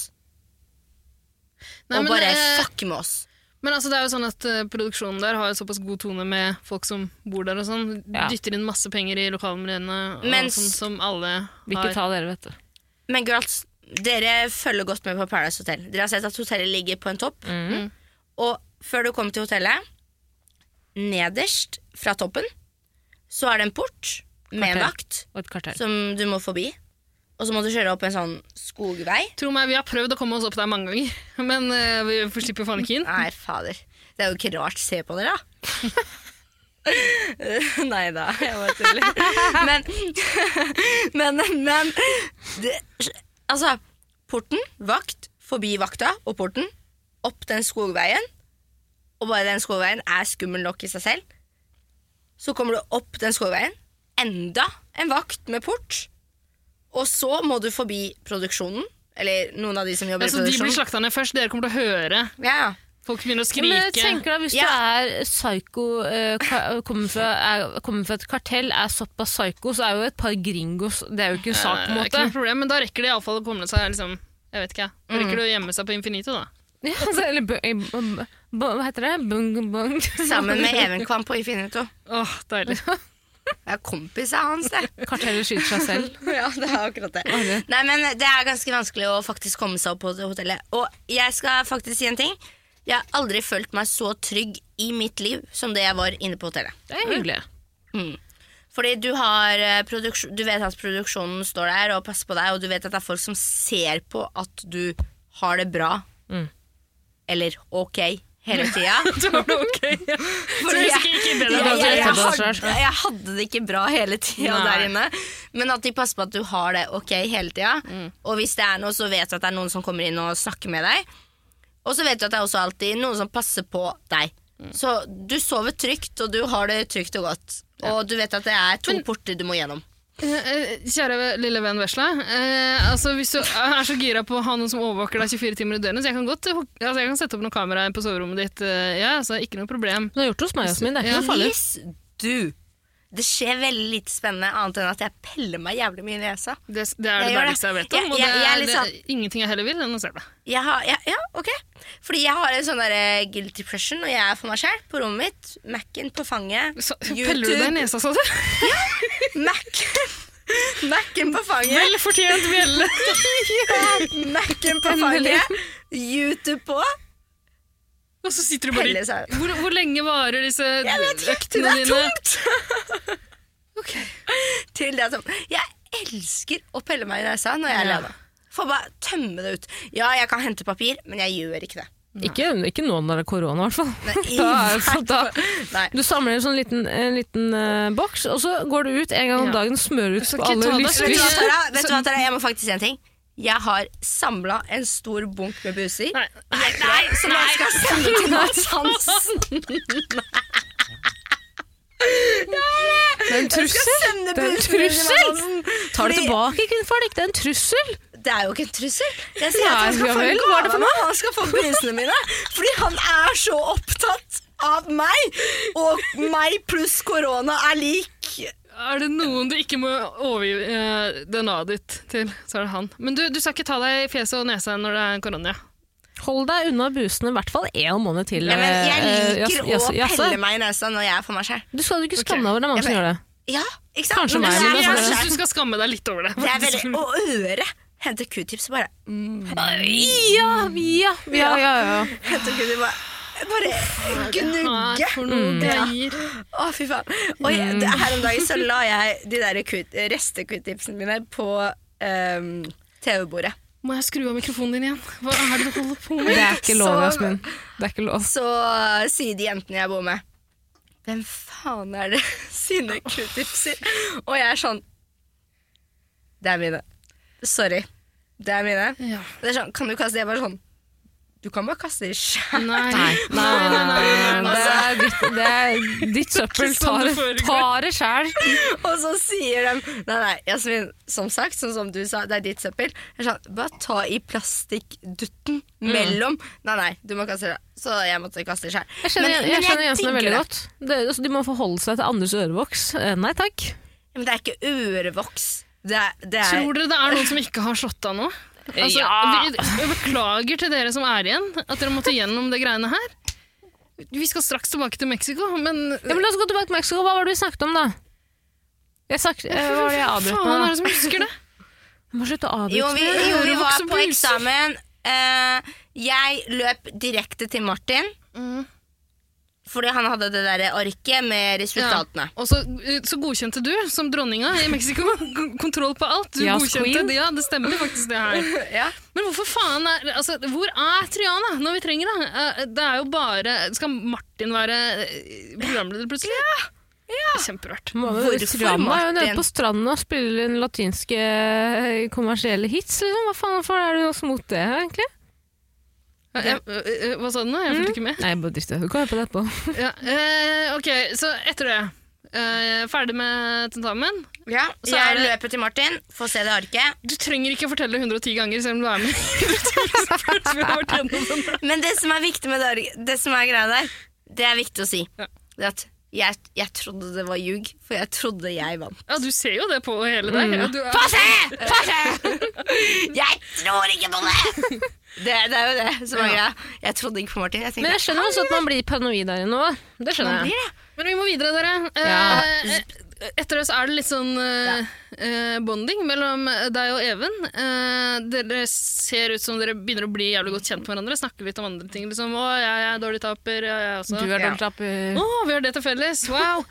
Nei,
og
men,
bare fucke med oss.
Men altså, det er jo sånn at produksjonen der har jo såpass god tone med folk som bor der og sånn. Dytter inn masse penger i lokalmiljøene og sånn som alle
vil ikke ta dere, vet du.
Men girls, dere følger godt med på Paradise Hotel. Dere har sett at hotellet ligger på en topp. Og før du kommer til hotellet, nederst fra toppen, så er det en port med en vakt som du må forbi. Og så må du kjøre opp en sånn skogvei.
Tro meg, vi har prøvd å komme oss opp der mange ganger, men vi får slippe faen ikke inn.
Nei, fader. Det er jo ikke rart. Se på dere, da. Nei da, jeg var tullig. Men det, altså, porten, vakt, forbi vakta og porten, opp den skogveien, og bare den skogveien er skummel nok i seg selv. Så kommer du opp den skogveien, enda en vakt med port, og så må du forbi produksjonen, eller noen av de som jobber i produksjonen.
De blir slakta ned først, dere kommer til å høre.
Ja.
Folk begynner å skrike.
Men jeg tenker da, hvis du er psyko, kommer fra et kartell, er såpass psyko, så er jo et par gringos, det er jo ikke en sak på en måte.
Ikke noe problem, men da rekker de i alle fall å komme seg, liksom, jeg vet ikke, da rekker de å gjemme seg på Infinito da.
Ja, altså, eller hva heter det? Bung.
Sammen med Evenkvam på Infinito.
Åh, deilig.
Jeg er kompis av hans, det.
Kartellet skyter seg selv.
Ja, det er akkurat det. Nei, men det er ganske vanskelig å faktisk komme seg opp på hotellet. Og jeg skal faktisk si en ting. Jeg har aldri følt meg så trygg i mitt liv som det jeg var inne på hotellet.
Det er hyggelig.
Fordi du vet at produksjonen står der og passer på deg, og du vet at det er folk som ser på at du har det bra. Eller ok hele tida.
Du har det ok, ja.
Jeg hadde det ikke bra hele tida der inne. Men at de passer på at du har det ok hele tida. Og hvis det er noe, så vet du at det er noen som kommer inn og snakker med deg. Og så vet du at det er også alltid noen som passer på deg. Så du sover trygt, og du har det trygt og godt. Og du vet at det er 2 porter du må gjennom.
Kjære lille venn Vesla, altså hvis du er så gira på å ha noen som overvåker deg 24 timer i døgnet, så jeg kan sette opp noen kameraer på soverommet ditt. Ja, altså, ikke noe problem.
Du har gjort det hos meg, Jasmin, det er ikke noe farlig.
Hvis det skjer veldig lite spennende, annet enn at jeg peller meg jævlig mye i nesa.
Det er det deiligste jeg vet om, og det er ingenting jeg heller vil enn å se det.
Ja, ok. Fordi jeg har en sånn der guilty depression, og jeg er for meg selv på rommet mitt, Mac'en på fanget,
Peller du deg i nesa, sa du?
Ja, Mac'en på fanget.
Vel fortjent bjelle.
Ja, Mac'en på fanget, YouTube på.
Og så sitter du bare hvor lenge varer disse øktene dine?
Det er tungt! Ok. Til det er sånn. Jeg elsker å pelle meg i nesa når jeg er alene. Får bare tømme det ut. Ja, jeg kan hente papir, men jeg gjør ikke det.
Ikke nå når det er korona, i hvert fall. Du samler en liten boks, og så går du ut en gang om dagen og smører ut på alle lysvis.
Vet du hva, Tara? Jeg må faktisk si en ting. Jeg har samlet en stor bunk med buser. Nei, som jeg skal sende til Mats Hansen. Det er en trussel.
Ta det tilbake, kvinnfolk. Det er en trussel.
Det er jo ikke en trussel. Jeg sier at han skal få en gave. Han skal få busene mine. Fordi han er så opptatt av meg. Og meg pluss korona er lik.
Er det noen du ikke må overgi DNA-et ditt til, så er det han. Men du skal ikke ta deg i fjeset og nesa når det er korona.
Hold deg unna busene i hvert fall 1 måned til.
Ja, men jeg liker å pelle meg i nesa når jeg er for meg selv.
Du skal ikke skamme over det, mange som gjør det.
Ja, ikke sant?
Kanskje meg, men
jeg synes du skal skamme deg litt over det.
Det er veldig, og øre. Hente Q-tips bare.
Ja.
Hente Q-tips bare gnugge.
For noen greier.
Å, fy faen. Og her om dagen så la jeg de der reste-Q-tipsene mine på TV-bordet.
Må jeg skru av mikrofonen din igjen? Hva er det du holder på med?
Det er ikke lov, Jasmin. Det er ikke lov.
Så sier de jentene jeg bor med, hvem faen er det sine Q-tipser? Og jeg er sånn, det er mine. Sorry. Det er mine.
Ja.
Det er sånn, kan du kaste det? Jeg bare sånn, Du kan bare kaste det selv.
Nei. Det er ditt søppel. Ta det selv.
Og så sier de, nei, Jasmin, som sagt, sånn som du sa, det er ditt søppel. Jeg er sånn, bare ta i plastikkdutten mellom. Nei, du må kaste det. Så jeg måtte kaste det selv.
Jeg skjønner jentene veldig godt. De må forholde seg til andres ørevoks. Nei, takk.
Men det er ikke ørevoks. Det er...
Tror dere det er noen som ikke har slått av nå? Altså, jeg beklager til dere som er igjen at dere måtte gjennom det greiene her. Vi skal straks tilbake til Mexico, men...
Ja, men la oss gå tilbake til Mexico. Hva var det vi snakket om da? Hva var det jeg avbrøt med?
Faen, er det som husker det?
Jeg må slutte å avbryte.
Jo, vi var på eksamen. Jeg løp direkte til Martin. Fordi han hadde det der arket med resultatene.
Og så godkjente du, som dronninga i Mexico, kontroll på alt. Du godkjente det, ja, det stemmer faktisk det her. Men hvorfor faen hvor er Triana når vi trenger det? Det er jo bare, skal Martin være programleder plutselig? Ja. Kjemperørt.
Triana er jo nede på stranden og spiller en latinske kommersielle hits, liksom. Hva faen er det også mot det, egentlig?
Hva sa du nå? Jeg fulgte ikke med.
Nei, jeg bare drifter. Du kan høre på det etterpå.
Ok, så etter det. Ferdig med tentamen.
Ja, så jeg løper til Martin, får se det arket.
Du trenger ikke å fortelle 110 ganger selv om du er med.
Men det som er viktig med det som er greia der, det er viktig å si. Det at jeg trodde det var ljug, for jeg trodde jeg vant.
Ja, du ser jo det på hele deg.
Få se! Jeg tror ikke på det! Det er jo det som er greia. Jeg trodde ikke på Martin.
Men jeg skjønner også at man blir paranoid der nå. Det skjønner jeg.
Men vi må videre, dere. Etter det så er det litt sånn bonding mellom deg og Even. Dere ser ut som dere begynner å bli jævlig godt kjent med hverandre. Snakker litt om andre ting. Liksom, jeg er dårlig taper. Jeg også.
Du er dårlig taper.
Vi har det til felles. Wow!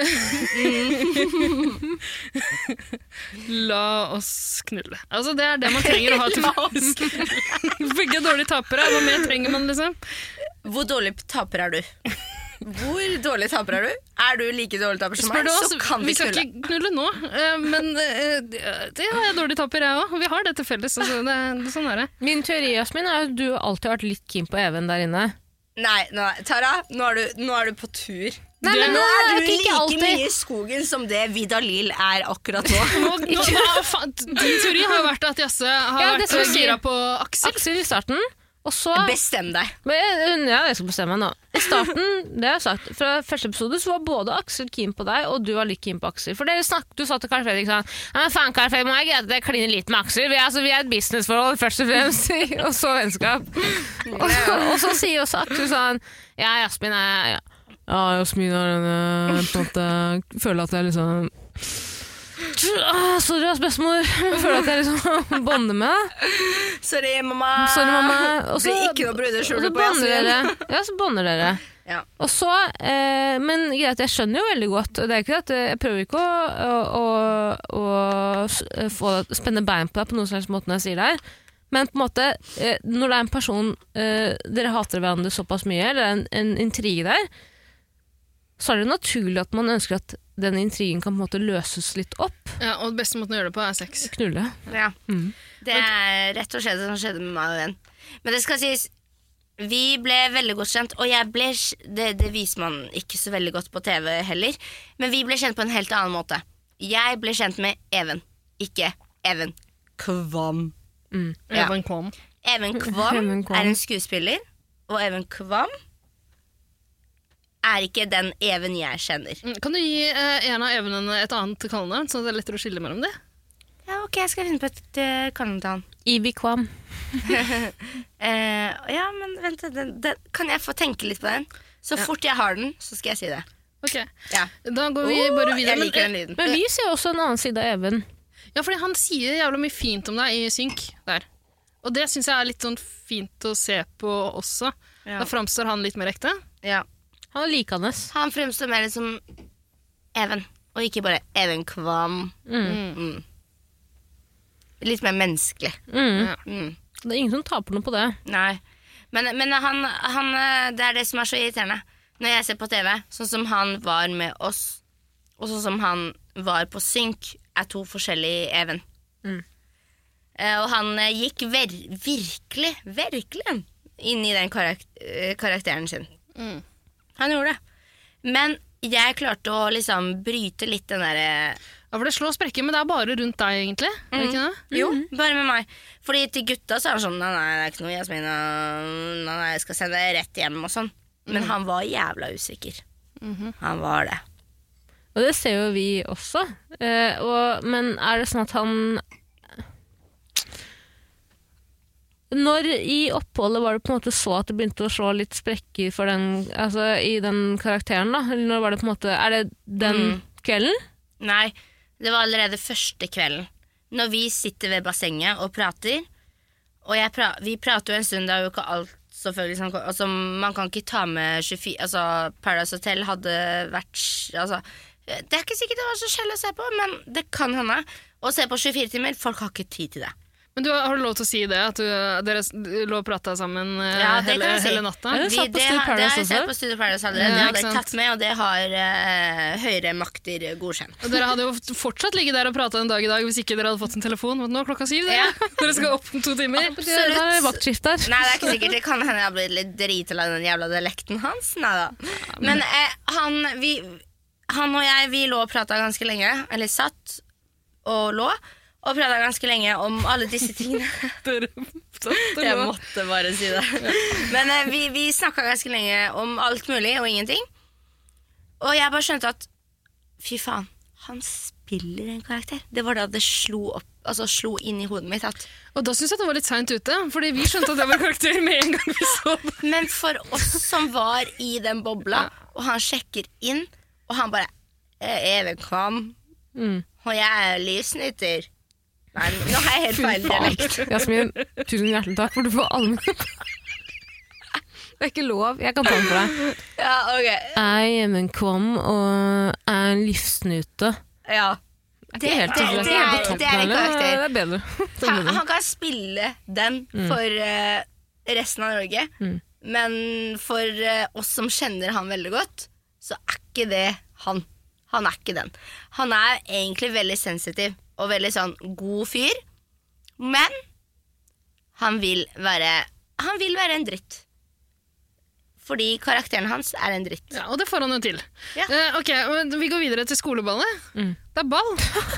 La oss knulle. Altså, det er det man trenger å ha til felles. Begge er dårlige tapere. Hva mer trenger man, liksom?
Hvor dårlig taper er du? Hvor dårlig taper er du? Er du like dårlig taper som meg, så kan vi knulle.
Vi skal ikke knulle nå, men det har jeg dårlig taper jeg også. Vi har det til felles, altså, sånn er det.
Min teori, Jasmin, er at du alltid har vært litt keen på Even der inne.
Nei, Tara, nå er du på tur.
Nei, men
nå er du
ikke
like mye i skogen som det Vidalil er akkurat nå.
Din teori har jo vært at Jasse har vært gira på Aksel
i starten. Og så,
bestem deg.
Ja, jeg skal bestemme meg nå. I starten, det har jeg sagt, fra første episode så var både Aksel keen på deg, og du var litt keen på Aksel. For du sa til Karl Fredrik sånn, men faen Karl Fredrik, må jeg greit at jeg kliner litt med Aksel. Vi er et businessforhold først og fremst, og så vennskap. Og så sier også Aksel sånn, Jasmin er en måte, føler at jeg liksom... Sorry, bestemor. Jeg føler at jeg liksom bonder med.
Sorry, mamma.
Og så
blir ikke noe bruderskjole på
Jasmin. Ja, så bonder dere. Ja. Og så, men greit, jeg skjønner jo veldig godt. Det er ikke at jeg prøver ikke å få spenne bein på deg på noen slags måte når jeg sier det her. Men på en måte, når det er en person dere hater hverandre såpass mye, eller det er en intrige der, så er det naturlig at man ønsker at den intrigen kan på en måte løses litt opp.
Ja, og den beste måten å gjøre det på er sex.
Knulle.
Ja, det er rett og slett det som skjedde med meg og den. Men det skal sies, vi ble veldig godt kjent, og det viser man ikke så veldig godt på TV heller, men vi ble kjent på en helt annen måte. Jeg ble kjent med Even, ikke Even Kvam.
Even Kvam.
Even Kvam er en skuespiller, og Even Kvam er ikke den Even jeg kjenner.
Kan du gi en av Evenene et annet kallenavn, så det er lettere å skille mellom det?
Ja, ok, jeg skal finne på et kallenavn.
Ivy Kvam.
Ja, men vent, kan jeg få tenke litt på den? Så fort jeg har den, så skal jeg si det.
Ok, da går vi bare videre.
Jeg liker den lyden.
Men vi ser også en annen side av Even.
Ja, fordi han sier jævla mye fint om deg i synk der. Og det synes jeg er litt sånn fint å se på også. Da fremstår han litt mer ekte.
Ja.
Han er likende.
Han fremstår mer som Even, og ikke bare Even Kvam. Litt mer menneskelig.
Det er ingen som taper noe på det.
Nei, men han, det er det som er så irriterende. Når jeg ser på TV, sånn som han var med oss, og sånn som han var på synk, er to forskjellige Even. Og han gikk virkelig inn i den karakteren sin. Han gjorde det. Men jeg klarte å liksom bryte litt den der...
Ja, for det slår sprekker, men det bare rundt deg egentlig, er det ikke det?
Jo, bare med meg. Fordi til gutta så er det sånn, nei, det er ikke noe Jasmin, nei, jeg skal sende deg rett hjem og sånn. Men han var jævla usikker. Han var det.
Og det ser jo vi også. Men er det sånn at han... Når i oppholdet var det på en måte så at det begynte å slå litt sprekker for den, altså i den karakteren da? Eller når var det på en måte... Er det den kvelden?
Nei, det var allerede første kvelden. Når vi sitter ved bassenget og prater, og vi prater jo en stund, det er jo ikke alt selvfølgelig sånn, altså man kan ikke ta med 24, altså Paradise Hotel hadde vært, altså det er ikke sikkert det var så skjell å se på, men det kan hende å se på 24 timer, folk har ikke tid til det.
Men har du lov til å si det, at dere lå og pratet sammen hele natta?
Det har jeg sett på Studio Paradise allerede, det hadde jeg tatt med, og det har høyere makter godkjent.
Og dere hadde jo fortsatt ligget der og pratet en dag i dag, hvis ikke dere hadde fått en telefon. Nå er klokka 7, dere skal opp om 2 timer.
Absolutt.
Da er det vaktskift der.
Nei, det er ikke sikkert, det kan hende jeg har blitt litt drit av den jævla dialekten hans. Neida. Men han og jeg, vi lå og pratet ganske lenge, eller satt og lå, og pratet ganske lenge om alle disse tingene. Jeg måtte bare si det. Men vi snakket ganske lenge om alt mulig og ingenting. Og jeg bare skjønte at, fy faen, han spiller en karakter. Det var da det slo inn i hodet mitt.
Og da synes jeg det var litt sent ute, fordi vi skjønte at det var karakter med en gang vi så det.
Men for oss som var i den bobla, og han sjekker inn, og han bare, Even Kvam, og jeg er livsnytter. Nei, nå har jeg helt feil dialekt.
Jasmin, tusen hjertelig takk, for du får alle med. Det er ikke lov, jeg kan ta den for deg.
Ja, ok.
Jeg er en kvam og er en livsnute.
Ja. Det er en karakter.
Det er bedre.
Han kan spille den for resten av Norge, men for oss som kjenner han veldig godt, så er ikke det han. Han er ikke den. Han er egentlig veldig sensitiv og veldig sånn god fyr, men han vil være en dritt. Fordi karakteren hans er en dritt.
Ja, og det får han jo til.
Ja.
Ok, vi går videre til skoleballet. Det er ball.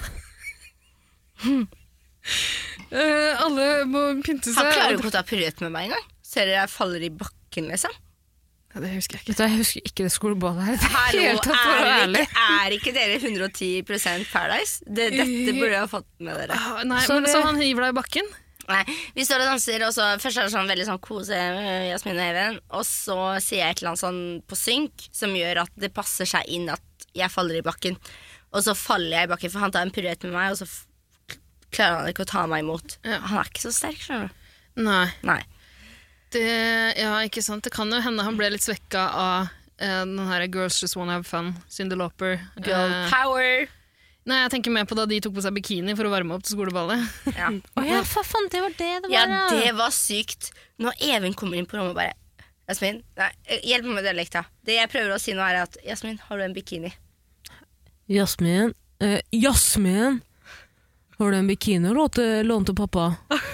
Alle må pynte seg.
Han klarer jo ikke å ta piruett med meg engang. Ser dere jeg faller i bakken, liksom.
Ja, det husker jeg ikke.
Jeg husker ikke det skoleballet her.
Hallo, er ikke dere 110% Paradise? Dette burde jeg ha fått med dere.
Nei, så han hiver deg i bakken?
Nei, vi står og danser, og så først er det sånn veldig sånn kose Jasmin og Even, og så sier jeg et eller annet sånn på synk, som gjør at det passer seg inn at jeg faller i bakken. Og så faller jeg i bakken, for han tar en piruett med meg, og så klarer han ikke å ta meg imot. Ja. Han er ikke så sterk, skjønner du? Nei.
Ja, ikke sant. Det kan jo hende han ble litt svekket av den her Girls Just Wanna Have Fun, Cyndi Lauper.
Girl power.
Nei, jeg tenker mer på da de tok på seg bikini for å varme opp til skoleballet.
Ja.
For faen, det var det var.
Ja, det var sykt. Når Even kommer inn på rommet og bare, Jasmin, hjelp meg med dialekta. Det jeg prøver å si nå er at, Jasmin, har du en bikini?
Jasmin, har du en bikini å låne til pappa?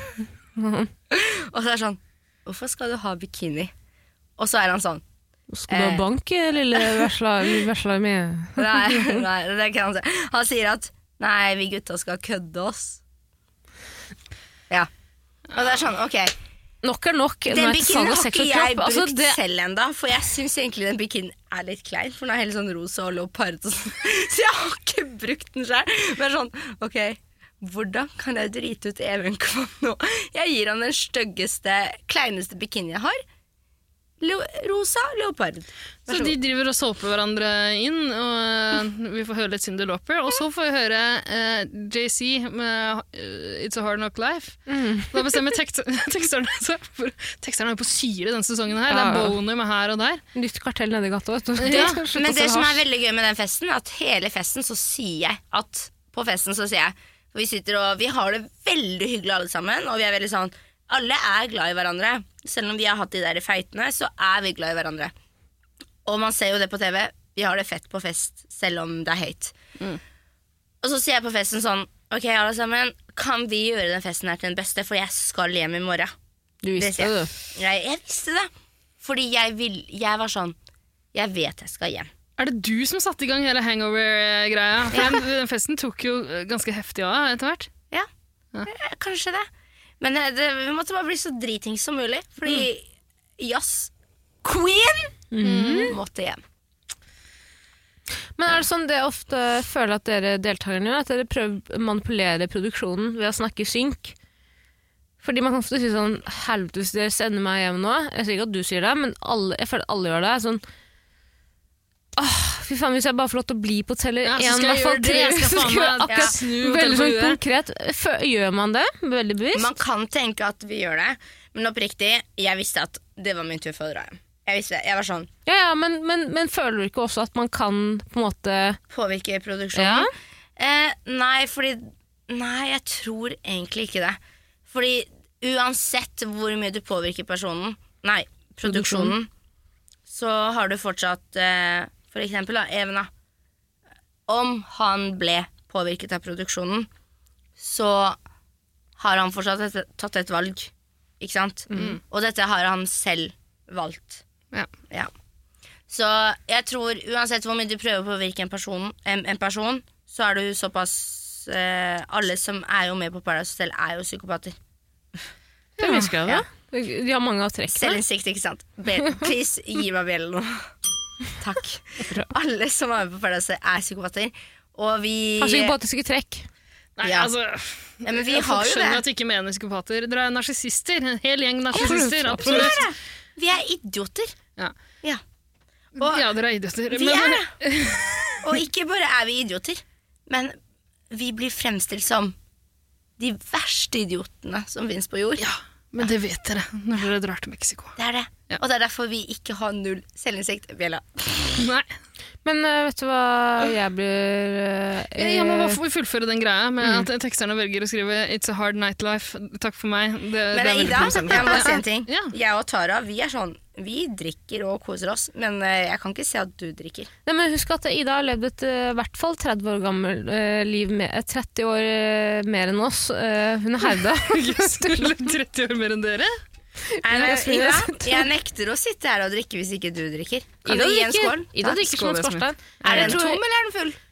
Og så er det sånn, hvorfor skal du ha bikini? Og så er han sånn,
skal du ha bank, lille versla med?
Nei, det kan han si. Han sier at, nei, vi gutta skal kødde oss. Ja. Og det er sånn, ok.
Nok er nok.
Den bikinen har ikke jeg brukt selv enda, for jeg synes egentlig den bikinen er litt klein, for den er helt sånn rosa og leopard og sånn. Så jeg har ikke brukt den selv. Men sånn, ok, hvordan kan jeg drite ut Even Kvam nå? Jeg gir han den styggeste, kleineste bikini jeg har. Rosa leopard.
Så de driver og såper hverandre inn, og vi får høre litt Cyndi Lauper, og så får vi høre JC med It's a Hard Knock Life. Da bestemmer teksterne seg for teksterne er på syre denne sesongen her. Det er boner med her og der.
Nytt kartell nede i gata, vet du.
Ja, men det som er veldig gøy med den festen, at hele festen så sier jeg at på festen så sier jeg, vi sitter og vi har det veldig hyggelig alle sammen, og vi er veldig sånn, alle er glad i hverandre. Selv om vi har hatt de der feitene, så er vi glad i hverandre. Og man ser jo det på TV, vi har det fett på fest, selv om det er hate. Og så sier jeg på festen sånn, ok alle sammen, kan vi gjøre den festen her til den beste, for jeg skal hjem i morgen.
Du visste det, du.
Jeg visste det. Fordi jeg var sånn, jeg vet jeg skal hjem.
Er det du som satte i gang hele hangover-greia? For den festen tok jo ganske heftig av etter hvert.
Ja, kanskje det. Men vi måtte bare bli så driting som mulig. Fordi Queen måtte hjem.
Men er det sånn det ofte føler at dere deltakerne gjør, at dere prøver å manipulere produksjonen ved å snakke synk? Fordi man kan ofte si sånn, helvete hvis dere sender meg hjem nå, jeg sier ikke at du sier det, men jeg føler at alle gjør det, sånn, fy faen, hvis jeg bare får lov til å bli på hotellet
så skal jeg gjøre det, jeg skal faen meg
akkurat
snu
veldig sånn
hotellet.
konkret, gjør man det, veldig bevisst?
Man kan tenke at vi gjør det, men oppriktig, jeg visste at det var min tur for å dra hjem. Jeg visste det, jeg var sånn.
Ja, men føler du ikke også at man kan på en måte
påvirke produksjonen? Nei, jeg tror egentlig ikke det. Fordi uansett hvor mye du påvirker produksjonen, så har du fortsatt, for eksempel da, Evna, om han ble påvirket av produksjonen, så har han fortsatt tatt et valg, ikke sant? Og dette har han selv valgt. Ja. Så jeg tror uansett hvor mye du prøver å påvirke en person, så er du såpass alle som er jo med på Paradise Hotel er jo psykopater.
Det visker jeg da. De har mange av trekkene.
Selvinnsikt, ikke sant? Please, gi meg bjellen nå. Takk. Alle som er med på Paradise Hotel er psykopater. Og vi
har psykopatiske trekk.
Nei,
men vi har jo det.
Skjønner at du ikke mener psykopater. Dere er narsissister, en hel gjeng narsissister. Absolutt.
Vi er idioter.
Ja.
Og
dere er idioter.
Vi er det. Og ikke bare er vi idioter, men vi blir fremstilt som de verste idiotene som finnes på jord.
Ja, men det vet dere når dere drar til Mexico.
Det er det. Ja. Og det er derfor vi ikke har null selvinnsikt. Bjella.
Nei.
Men vet du hva jeg blir
Jeg må bare fullføre den greia med at teksterne velger å skrive It's a hard nightlife, takk for meg.
Men Ida, jeg må si en ting. Jeg og Tara, vi er sånn, vi drikker og koser oss, men jeg kan ikke se at du drikker.
Nei, men husk at Ida har levd et hvert fall 30 år gammel liv, 30 år mer enn oss. Hun er herda.
30 år mer enn dere?
Ida, jeg nekter å sitte her og drikke hvis ikke du drikker. Kan du gi en skål?
Ida drikker som en skorstein.
Er den tom eller er den full?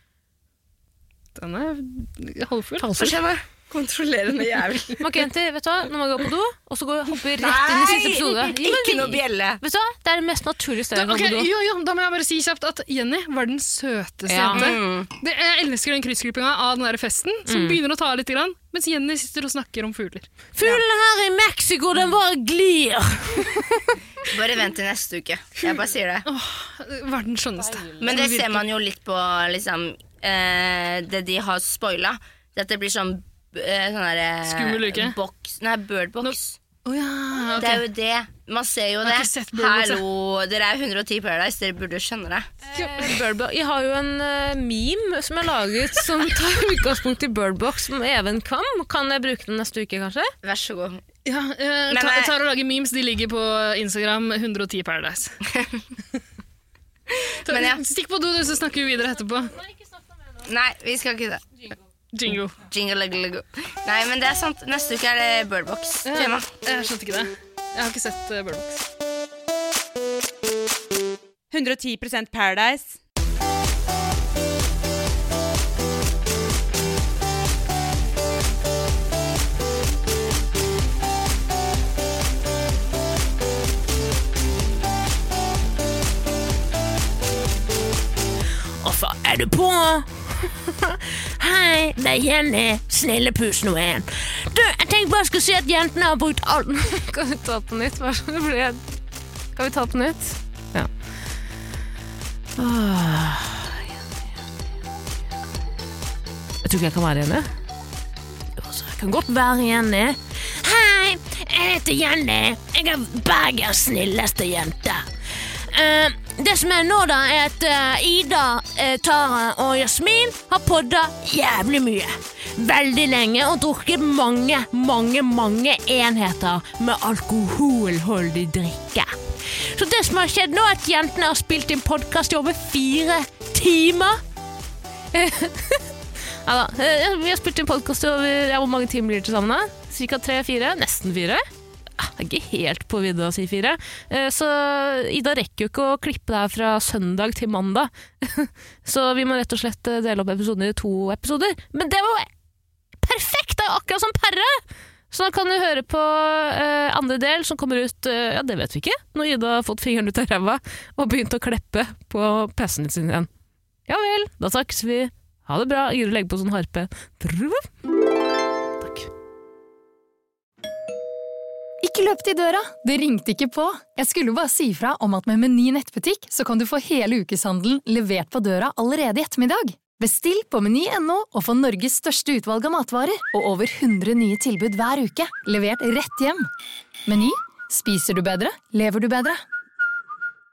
Den er halvfull.
Kontrollerende jævel.
Makenti, vet du hva? Nå må jeg gå på do, og så hopper vi rett inn i siste episode.
Ikke noe bjelle.
Vet du hva? Det er det mest naturlige stedet å gå på do.
Jo, da må jeg bare si kjapt at Jenny var den søteste jente. Jeg elsker den kryssklippinga av den der festen, som begynner å ta litt grann, mens Jenny sitter og snakker om fugler.
Fuglene her i Mexico, den bare glir.
Bare vent til neste uke. Jeg bare sier det.
Verdens skjønneste.
Men det ser man jo litt på liksom, det de har spoilet. At det blir sånn
skummel uke?
Bird Box.
Okay.
Det er jo det. Man ser jo det. Hallo, dere er 110 Paradise, dere burde skjønne det.
Jeg har jo en meme som jeg laget som tar utgangspunkt i Bird Box som Even Kvam. Kan jeg bruke den neste uke, kanskje?
Vær så god.
Ja, tar og lager memes, de ligger på Instagram 110 Paradise. Stikk på do, så snakker vi videre etterpå.
Nei, vi skal ikke det.
Jingle.
Nei, men det er sant. Neste uke er det Bird Box tema.
Jeg skjønte ikke det. Jeg har ikke sett Bird Box.
110% Paradise.
Og så er du på. Hei, det er Jenny, snille pus nå igjen. Du, jeg tenkte bare skulle si at jentene har brukt alt. Kan vi ta det på nytt? Kan vi ta det på nytt? Ja. Jeg tror ikke jeg kan være Jenny. Jeg kan godt være Jenny. Hei, jeg heter Jenny. Jeg er Bergens snilleste jente. Det som er nå da, er at Ida, Tara og Jasmin har poddet jævlig mye. Veldig lenge og drukket mange enheter med alkoholholdig drikke. Så det som har skjedd nå er at jentene har spilt inn podcast i over 4 timer. Ja da, vi har spilt inn podcast i over, hvor mange timer blir det til sammen da? Cirka 3-4, nesten 4. det ikke helt på vidda å si 4. Så Ida rekker jo ikke å klippe det her fra søndag til mandag. Så vi må rett og slett dele opp episoden i 2 episoder. Men det var jo perfekt! Det er akkurat som Perre! Så da kan du høre på andre del som kommer ut, det vet vi ikke, når Ida har fått fingeren ut av ræva og begynt å kleppe på PC-en sin igjen. Ja vel, da takkes vi. Ha det bra. Ida legger på sånn harpe. Takk.
Ikke løp til døra, det ringte ikke på. Jeg skulle bare si fra om at med Meny nettbutikk så kan du få hele ukeshandelen levert på døra allerede i ettermiddag. Bestill på Meny.no og få Norges største utvalg av matvarer og over 100 nye tilbud hver uke, levert rett hjem. Meny, spiser du bedre, lever du bedre.